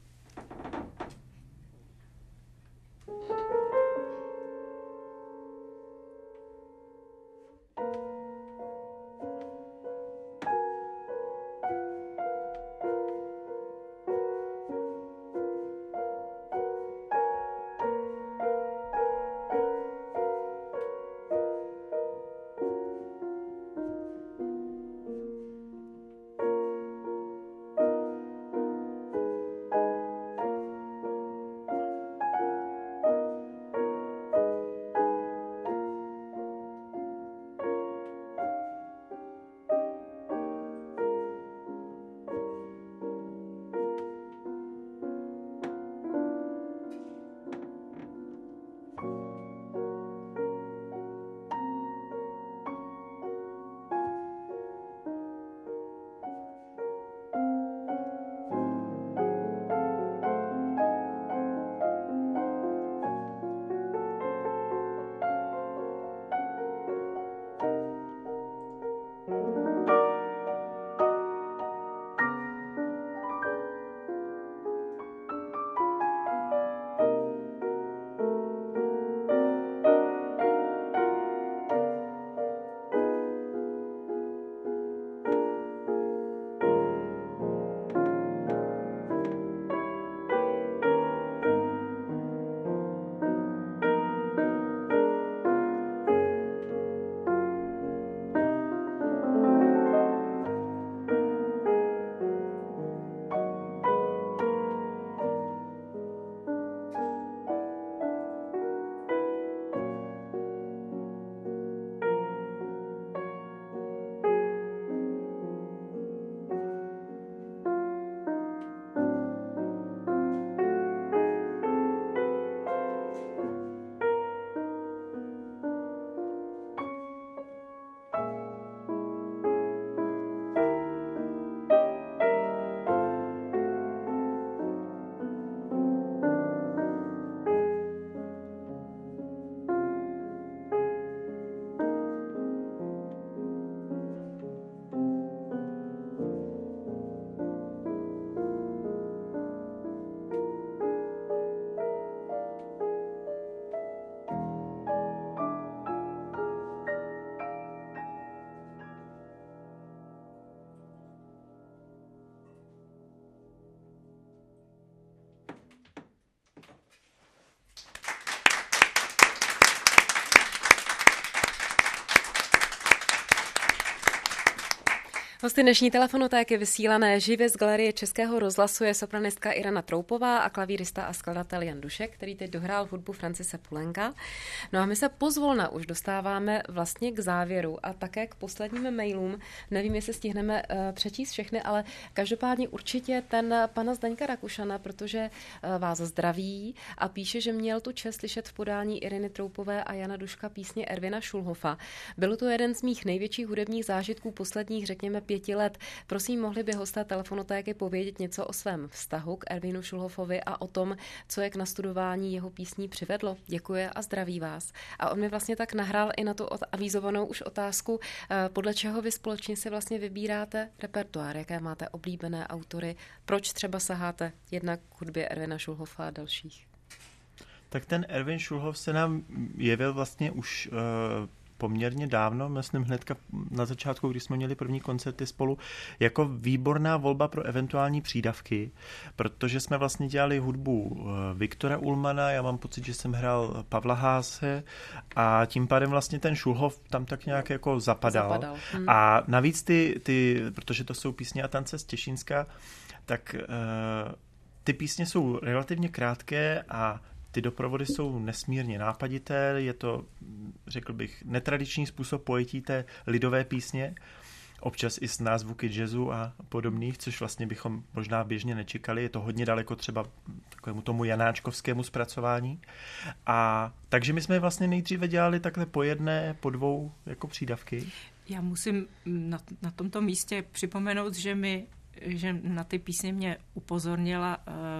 Hosty dnešní telefonotéky vysílané živě z Galerie Českého rozhlasu je sopranistka Irena Troupová a klavírista a skladatel Jan Dušek, který teď dohrál hudbu Francise Poulenca. No a my se pozvolna už dostáváme vlastně k závěru a také k posledním mailům. Nevím, jestli stihneme přečíst všechny, ale každopádně určitě ten pana Zdeňka Rakušana, protože vás zdraví a píše, že měl tu čest slyšet v podání Ireny Troupové a Jana Duška písně Ervina Schulhofa. Bylo to jeden z mých největších hudebních zážitků posledních, řekněme, 5 let. Prosím, mohli by hosté telefonotéky povědět něco o svém vztahu k Ervinu Schulhofovi a o tom, co je k nastudování jeho písní přivedlo? Děkuji a zdraví vás. A on mi vlastně tak nahrál i na tu avizovanou už otázku, podle čeho vy společně si vlastně vybíráte repertoár, jaké máte oblíbené autory, proč třeba saháte jednak k hudbě Ervina Schulhofa a dalších?
Tak ten Ervin Schulhof se nám jevil vlastně už poměrně dávno, myslím hnedka na začátku, když jsme měli první koncerty spolu, jako výborná volba pro eventuální přídavky, protože jsme vlastně dělali hudbu Viktora Ullmanna, já mám pocit, že jsem hrál Pavla Haase a tím pádem vlastně ten Schulhof tam tak nějak jako zapadal. A navíc ty, protože to jsou písně a tance z Těšínska, tak ty písně jsou relativně krátké a ty doprovody jsou nesmírně nápadité, je to, řekl bych, netradiční způsob pojetí té lidové písně, občas i s názvuky jazzu a podobných, což vlastně bychom možná běžně nečekali, je to hodně daleko třeba takovému tomu janáčkovskému zpracování. A takže my jsme vlastně nejdříve dělali takhle po jedné, po dvou jako přídavky.
Já musím na tomto místě připomenout, že na ty písně mě upozornila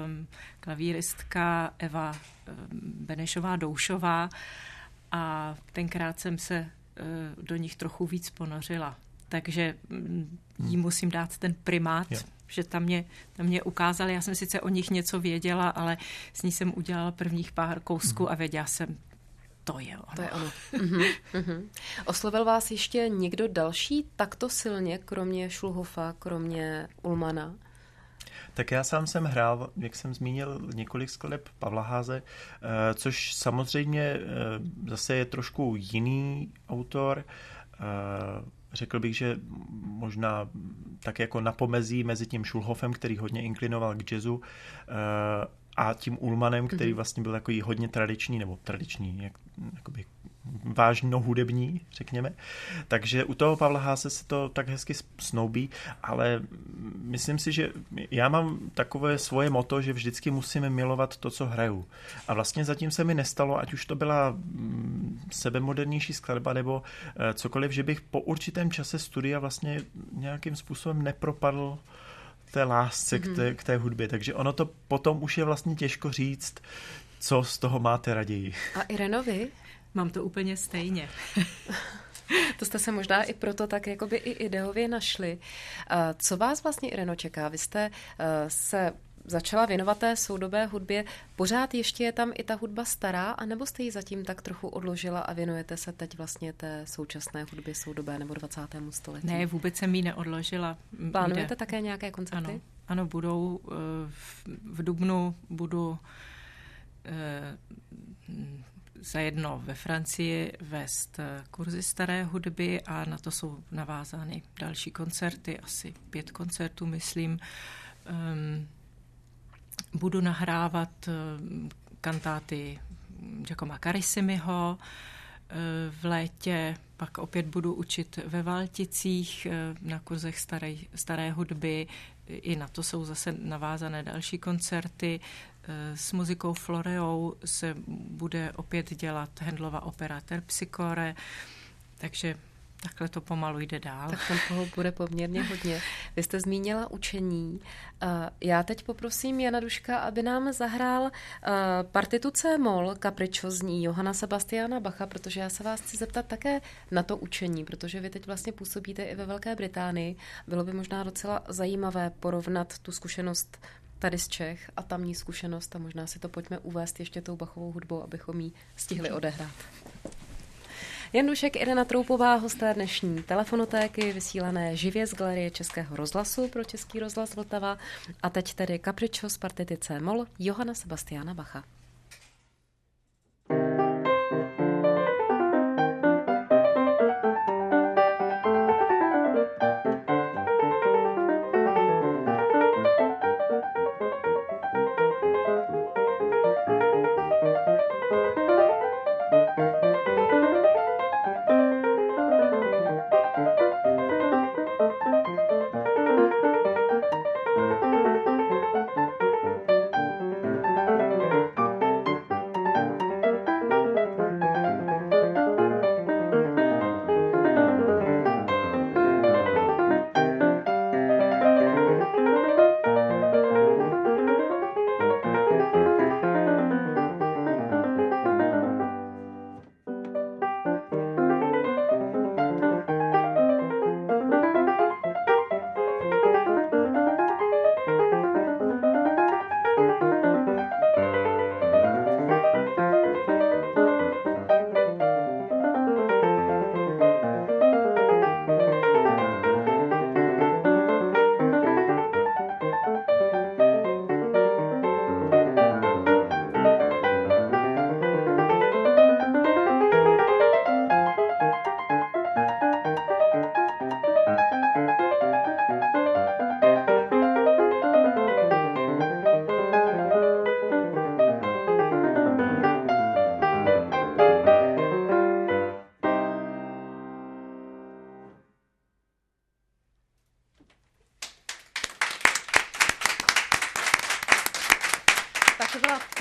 klavíristka Eva Benešová-Doušová a tenkrát jsem se do nich trochu víc ponořila. Takže jí musím dát ten primát, že tam mě ukázali. Já jsem sice o nich něco věděla, ale s ní jsem udělala prvních pár kousků a věděla jsem, to je ono.
To je ono. Oslovil vás ještě někdo další takto silně, kromě Schulhofa, kromě Ullmanna?
Tak já sám jsem hrál, jak jsem zmínil, několik skladeb Pavla Haase, což samozřejmě zase je trošku jiný autor. Řekl bych, že možná tak jako na pomezí mezi tím Schulhofem, který hodně inklinoval k jazzu, a tím Ullmannem, který vlastně byl takový hodně tradiční, jakoby vážno hudební, řekněme. Takže u toho Pavla Haase se to tak hezky snoubí, ale myslím si, že já mám takové svoje motto, že vždycky musíme milovat to, co hraju. A vlastně zatím se mi nestalo, ať už to byla sebemodernější skladba nebo cokoliv, že bych po určitém čase studia vlastně nějakým způsobem nepropadl té lásce k té hudbě. Takže ono to potom už je vlastně těžko říct, co z toho máte raději.
A Ireno, vy?
Mám to úplně stejně.
To jste se možná i proto tak jakoby i ideově našli. Co vás vlastně, Ireno, čeká? Vy jste se začala věnovat té soudobé hudbě. Pořád ještě je tam i ta hudba stará, anebo jste ji zatím tak trochu odložila a věnujete se teď vlastně té současné hudbě soudobé nebo 20. století?
Ne, vůbec jsem ji neodložila.
Plánujete také nějaké koncerty?
Ano, budou v dubnu budu zajedno ve Francii vést kurzy staré hudby a na to jsou navázány další koncerty, asi 5 koncertů, myslím. Budu nahrávat kantáty Giacomo Carissimiho v létě, pak opět budu učit ve Valticích na kurzech staré hudby, i na to jsou zase navázané další koncerty. S muzikou Floreou se bude opět dělat Handlova opera Terpsichore, takže takhle to pomalu jde dál.
Tak tam toho bude poměrně hodně. Vy jste zmínila učení. Já teď poprosím Jana Duška, aby nám zahrál partitu C-moll kapričozní Johanna Sebastiana Bacha, protože já se vás chci zeptat také na to učení, protože vy teď vlastně působíte i ve Velké Británii. Bylo by možná docela zajímavé porovnat tu zkušenost tady z Čech a tamní zkušenost a možná si to pojďme uvést ještě tou Bachovou hudbou, abychom ji stihli odehrát. Jan Dušek, Irena Troupová, hosté dnešní telefonotéky, vysílané živě z Galerie Českého rozhlasu pro Český rozhlas Vltava. A teď tedy Capriccio z partity C-moll Johanna Sebastiana Bacha.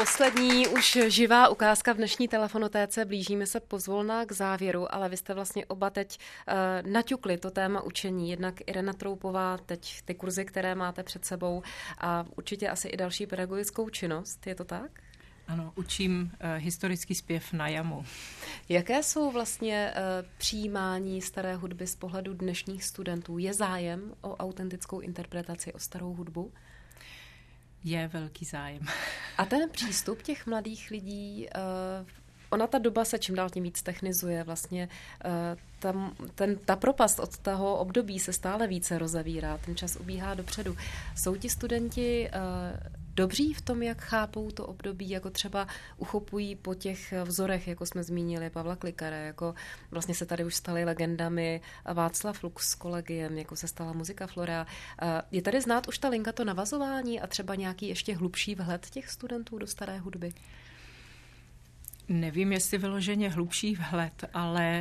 Poslední už živá ukázka v dnešní telefonotéce, blížíme se pozvolna k závěru, ale vy jste vlastně oba teď naťukli to téma učení, jednak Irena Troupová, teď ty kurzy, které máte před sebou a určitě asi i další pedagogickou činnost, je to tak?
Ano, učím historický zpěv na jamu.
Jaké jsou vlastně přijímání staré hudby z pohledu dnešních studentů? Je zájem o autentickou interpretaci, o starou hudbu?
Je velký zájem.
A ten přístup těch mladých lidí, ona ta doba se čím dál tím víc technizuje, vlastně ta propast od toho období se stále více rozevírá, ten čas ubíhá dopředu. Jsou ti studenti dobří v tom, jak chápou to období, jako třeba uchopují po těch vzorech, jako jsme zmínili Pavla Klikara, jako vlastně se tady už staly legendami Václav Lux s kolegiem, jako se stala Muzika Flora. Je tady znát už ta linka, to navazování a třeba nějaký ještě hlubší vhled těch studentů do staré hudby?
Nevím, jestli vyloženě hlubší vhled, ale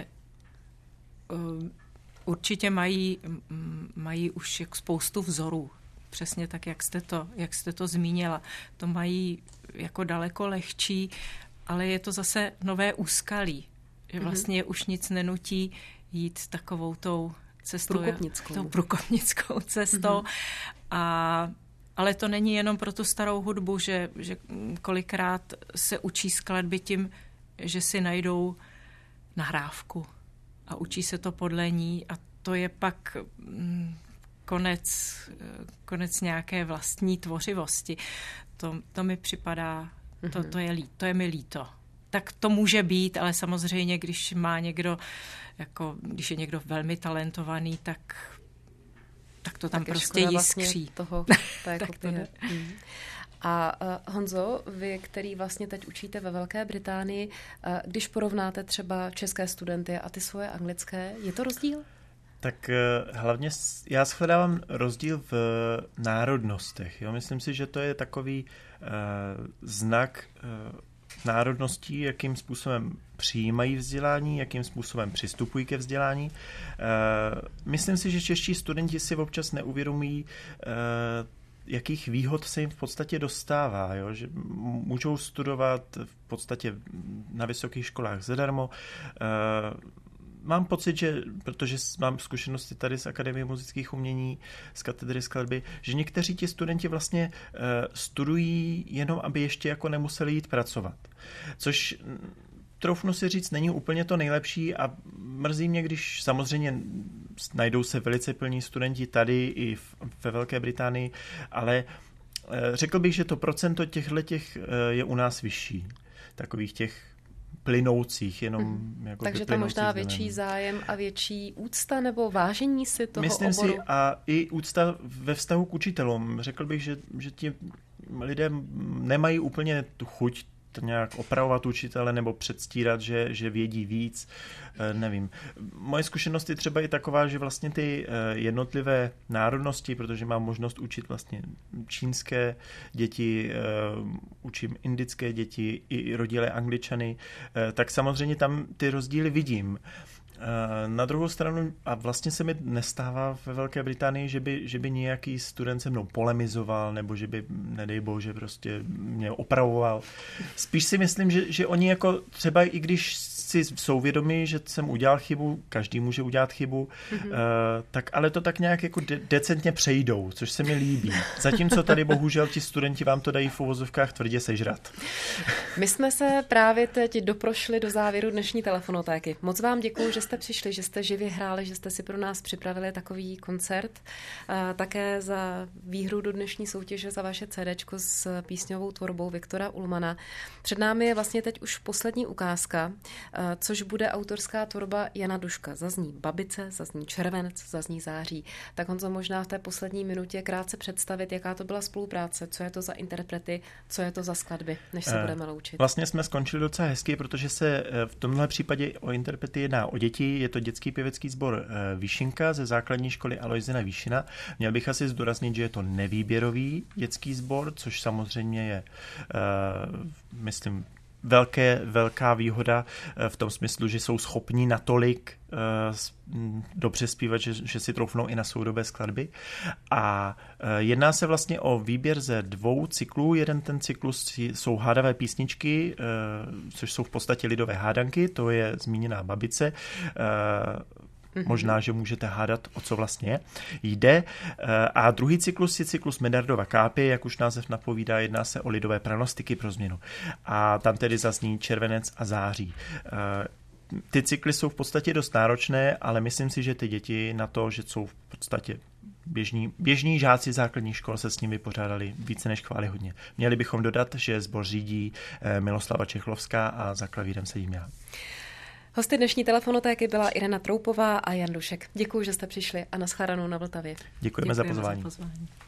určitě mají už spoustu vzorů. Přesně tak, jak jste to zmínila. To mají jako daleko lehčí, ale je to zase nové úskalí. Že vlastně už nic nenutí jít takovou tou cestou. Průkopnickou cestou. Ale to není jenom pro tu starou hudbu, že kolikrát se učí skladby tím, že si najdou nahrávku a učí se to podle ní a to je pak konec nějaké vlastní tvořivosti. To mi připadá, to je mi líto. Tak to může být, ale samozřejmě, když je někdo velmi talentovaný, tak to tam prostě jiskří.
Vlastně A Honzo, vy, který vlastně teď učíte ve Velké Británii, když porovnáte třeba české studenty a ty svoje anglické, je to rozdíl?
Tak hlavně já shledávám rozdíl v národnostech. Jo? Myslím si, že to je takový znak národností, jakým způsobem přijímají vzdělání, jakým způsobem přistupují ke vzdělání. Myslím si, že čeští studenti si občas neuvědomují, jakých výhod se jim v podstatě dostává. Jo? Že můžou studovat v podstatě na vysokých školách zadarmo. Mám pocit, že, protože mám zkušenosti tady z Akademie muzických umění, z katedry skladby, že někteří ti studenti vlastně studují jenom, aby ještě jako nemuseli jít pracovat. Což troufnu si říct, není úplně to nejlepší a mrzí mě, když samozřejmě najdou se velice plní studenti tady i ve Velké Británii, ale řekl bych, že to procento těchhletěch je u nás vyšší. Takových těch plynoucích, jenom jako
takže tam možná větší zájem a větší úcta nebo vážení si toho
myslím
oboru?
Si a i úcta ve vztahu k učitelům. Řekl bych, že ti lidé nemají úplně tu chuť nějak opravovat učitele nebo předstírat, že vědí víc, nevím. Moje zkušenost je třeba i taková, že vlastně ty jednotlivé národnosti, protože mám možnost učit vlastně čínské děti, učím indické děti i rodilé Angličany, tak samozřejmě tam ty rozdíly vidím. Na druhou stranu, a vlastně se mi nestává ve Velké Británii, že by nějaký student se mnou polemizoval, nebo že by, nedej bože, prostě mě opravoval. Spíš si myslím, že oni jako třeba i když si jsou vědomí, že jsem udělal chybu, každý může udělat chybu, tak ale to tak nějak jako decentně přejdou, což se mi líbí. Zatímco tady bohužel ti studenti vám to dají v uvozovkách tvrdě sežrat.
My jsme se právě teď doprošli do závěru dnešní telefonotéky. Moc vám děkuju, že jste přišli, že jste živě hráli, že jste si pro nás připravili takový koncert. Také za výhru do dnešní soutěže za vaše CDčko s písňovou tvorbou Viktora Ullmana. Před námi je vlastně teď už poslední ukázka, což bude autorská tvorba Jana Duška. Zazní Babice, zazní Červenec, zazní Září. Tak Honzo, možná v té poslední minutě krátce představit, jaká to byla spolupráce, co je to za interprety, co je to za skladby, než se budeme loučit.
Vlastně jsme skončili docela hezky, protože se v tomhle případě o interprety jedná o děti. Je to dětský pěvecký sbor Výšinka ze základní školy Alojzina Výšina. Měl bych asi zdůraznit, že je to nevýběrový dětský sbor, což samozřejmě je, myslím, velká výhoda v tom smyslu, že jsou schopní natolik dobře zpívat, že si troufnou i na soudobé skladby. A jedná se vlastně o výběr ze 2 cyklů. Jeden ten cyklus jsou hádavé písničky, což jsou v podstatě lidové hádanky, to je zmíněná Babice. Možná, že můžete hádat, o co vlastně jde. A druhý cyklus je cyklus Medardova kápy, jak už název napovídá, jedná se o lidové pranostiky pro změnu. A tam tedy zazní Červenec a září. Ty cykly jsou v podstatě dost náročné, ale myslím si, že ty děti na to, že jsou v podstatě běžní žáci základních škol, se s ním vypořádali více než chvályhodně. Měli bychom dodat, že sbor řídí Miloslava Čechlovská a za klavírem sedím já.
Hosty dnešní telefonotéky byla Irena Troupová a Jan Dušek. Děkuji, že jste přišli a nashledanou na Vltavě.
Děkujeme za pozvání.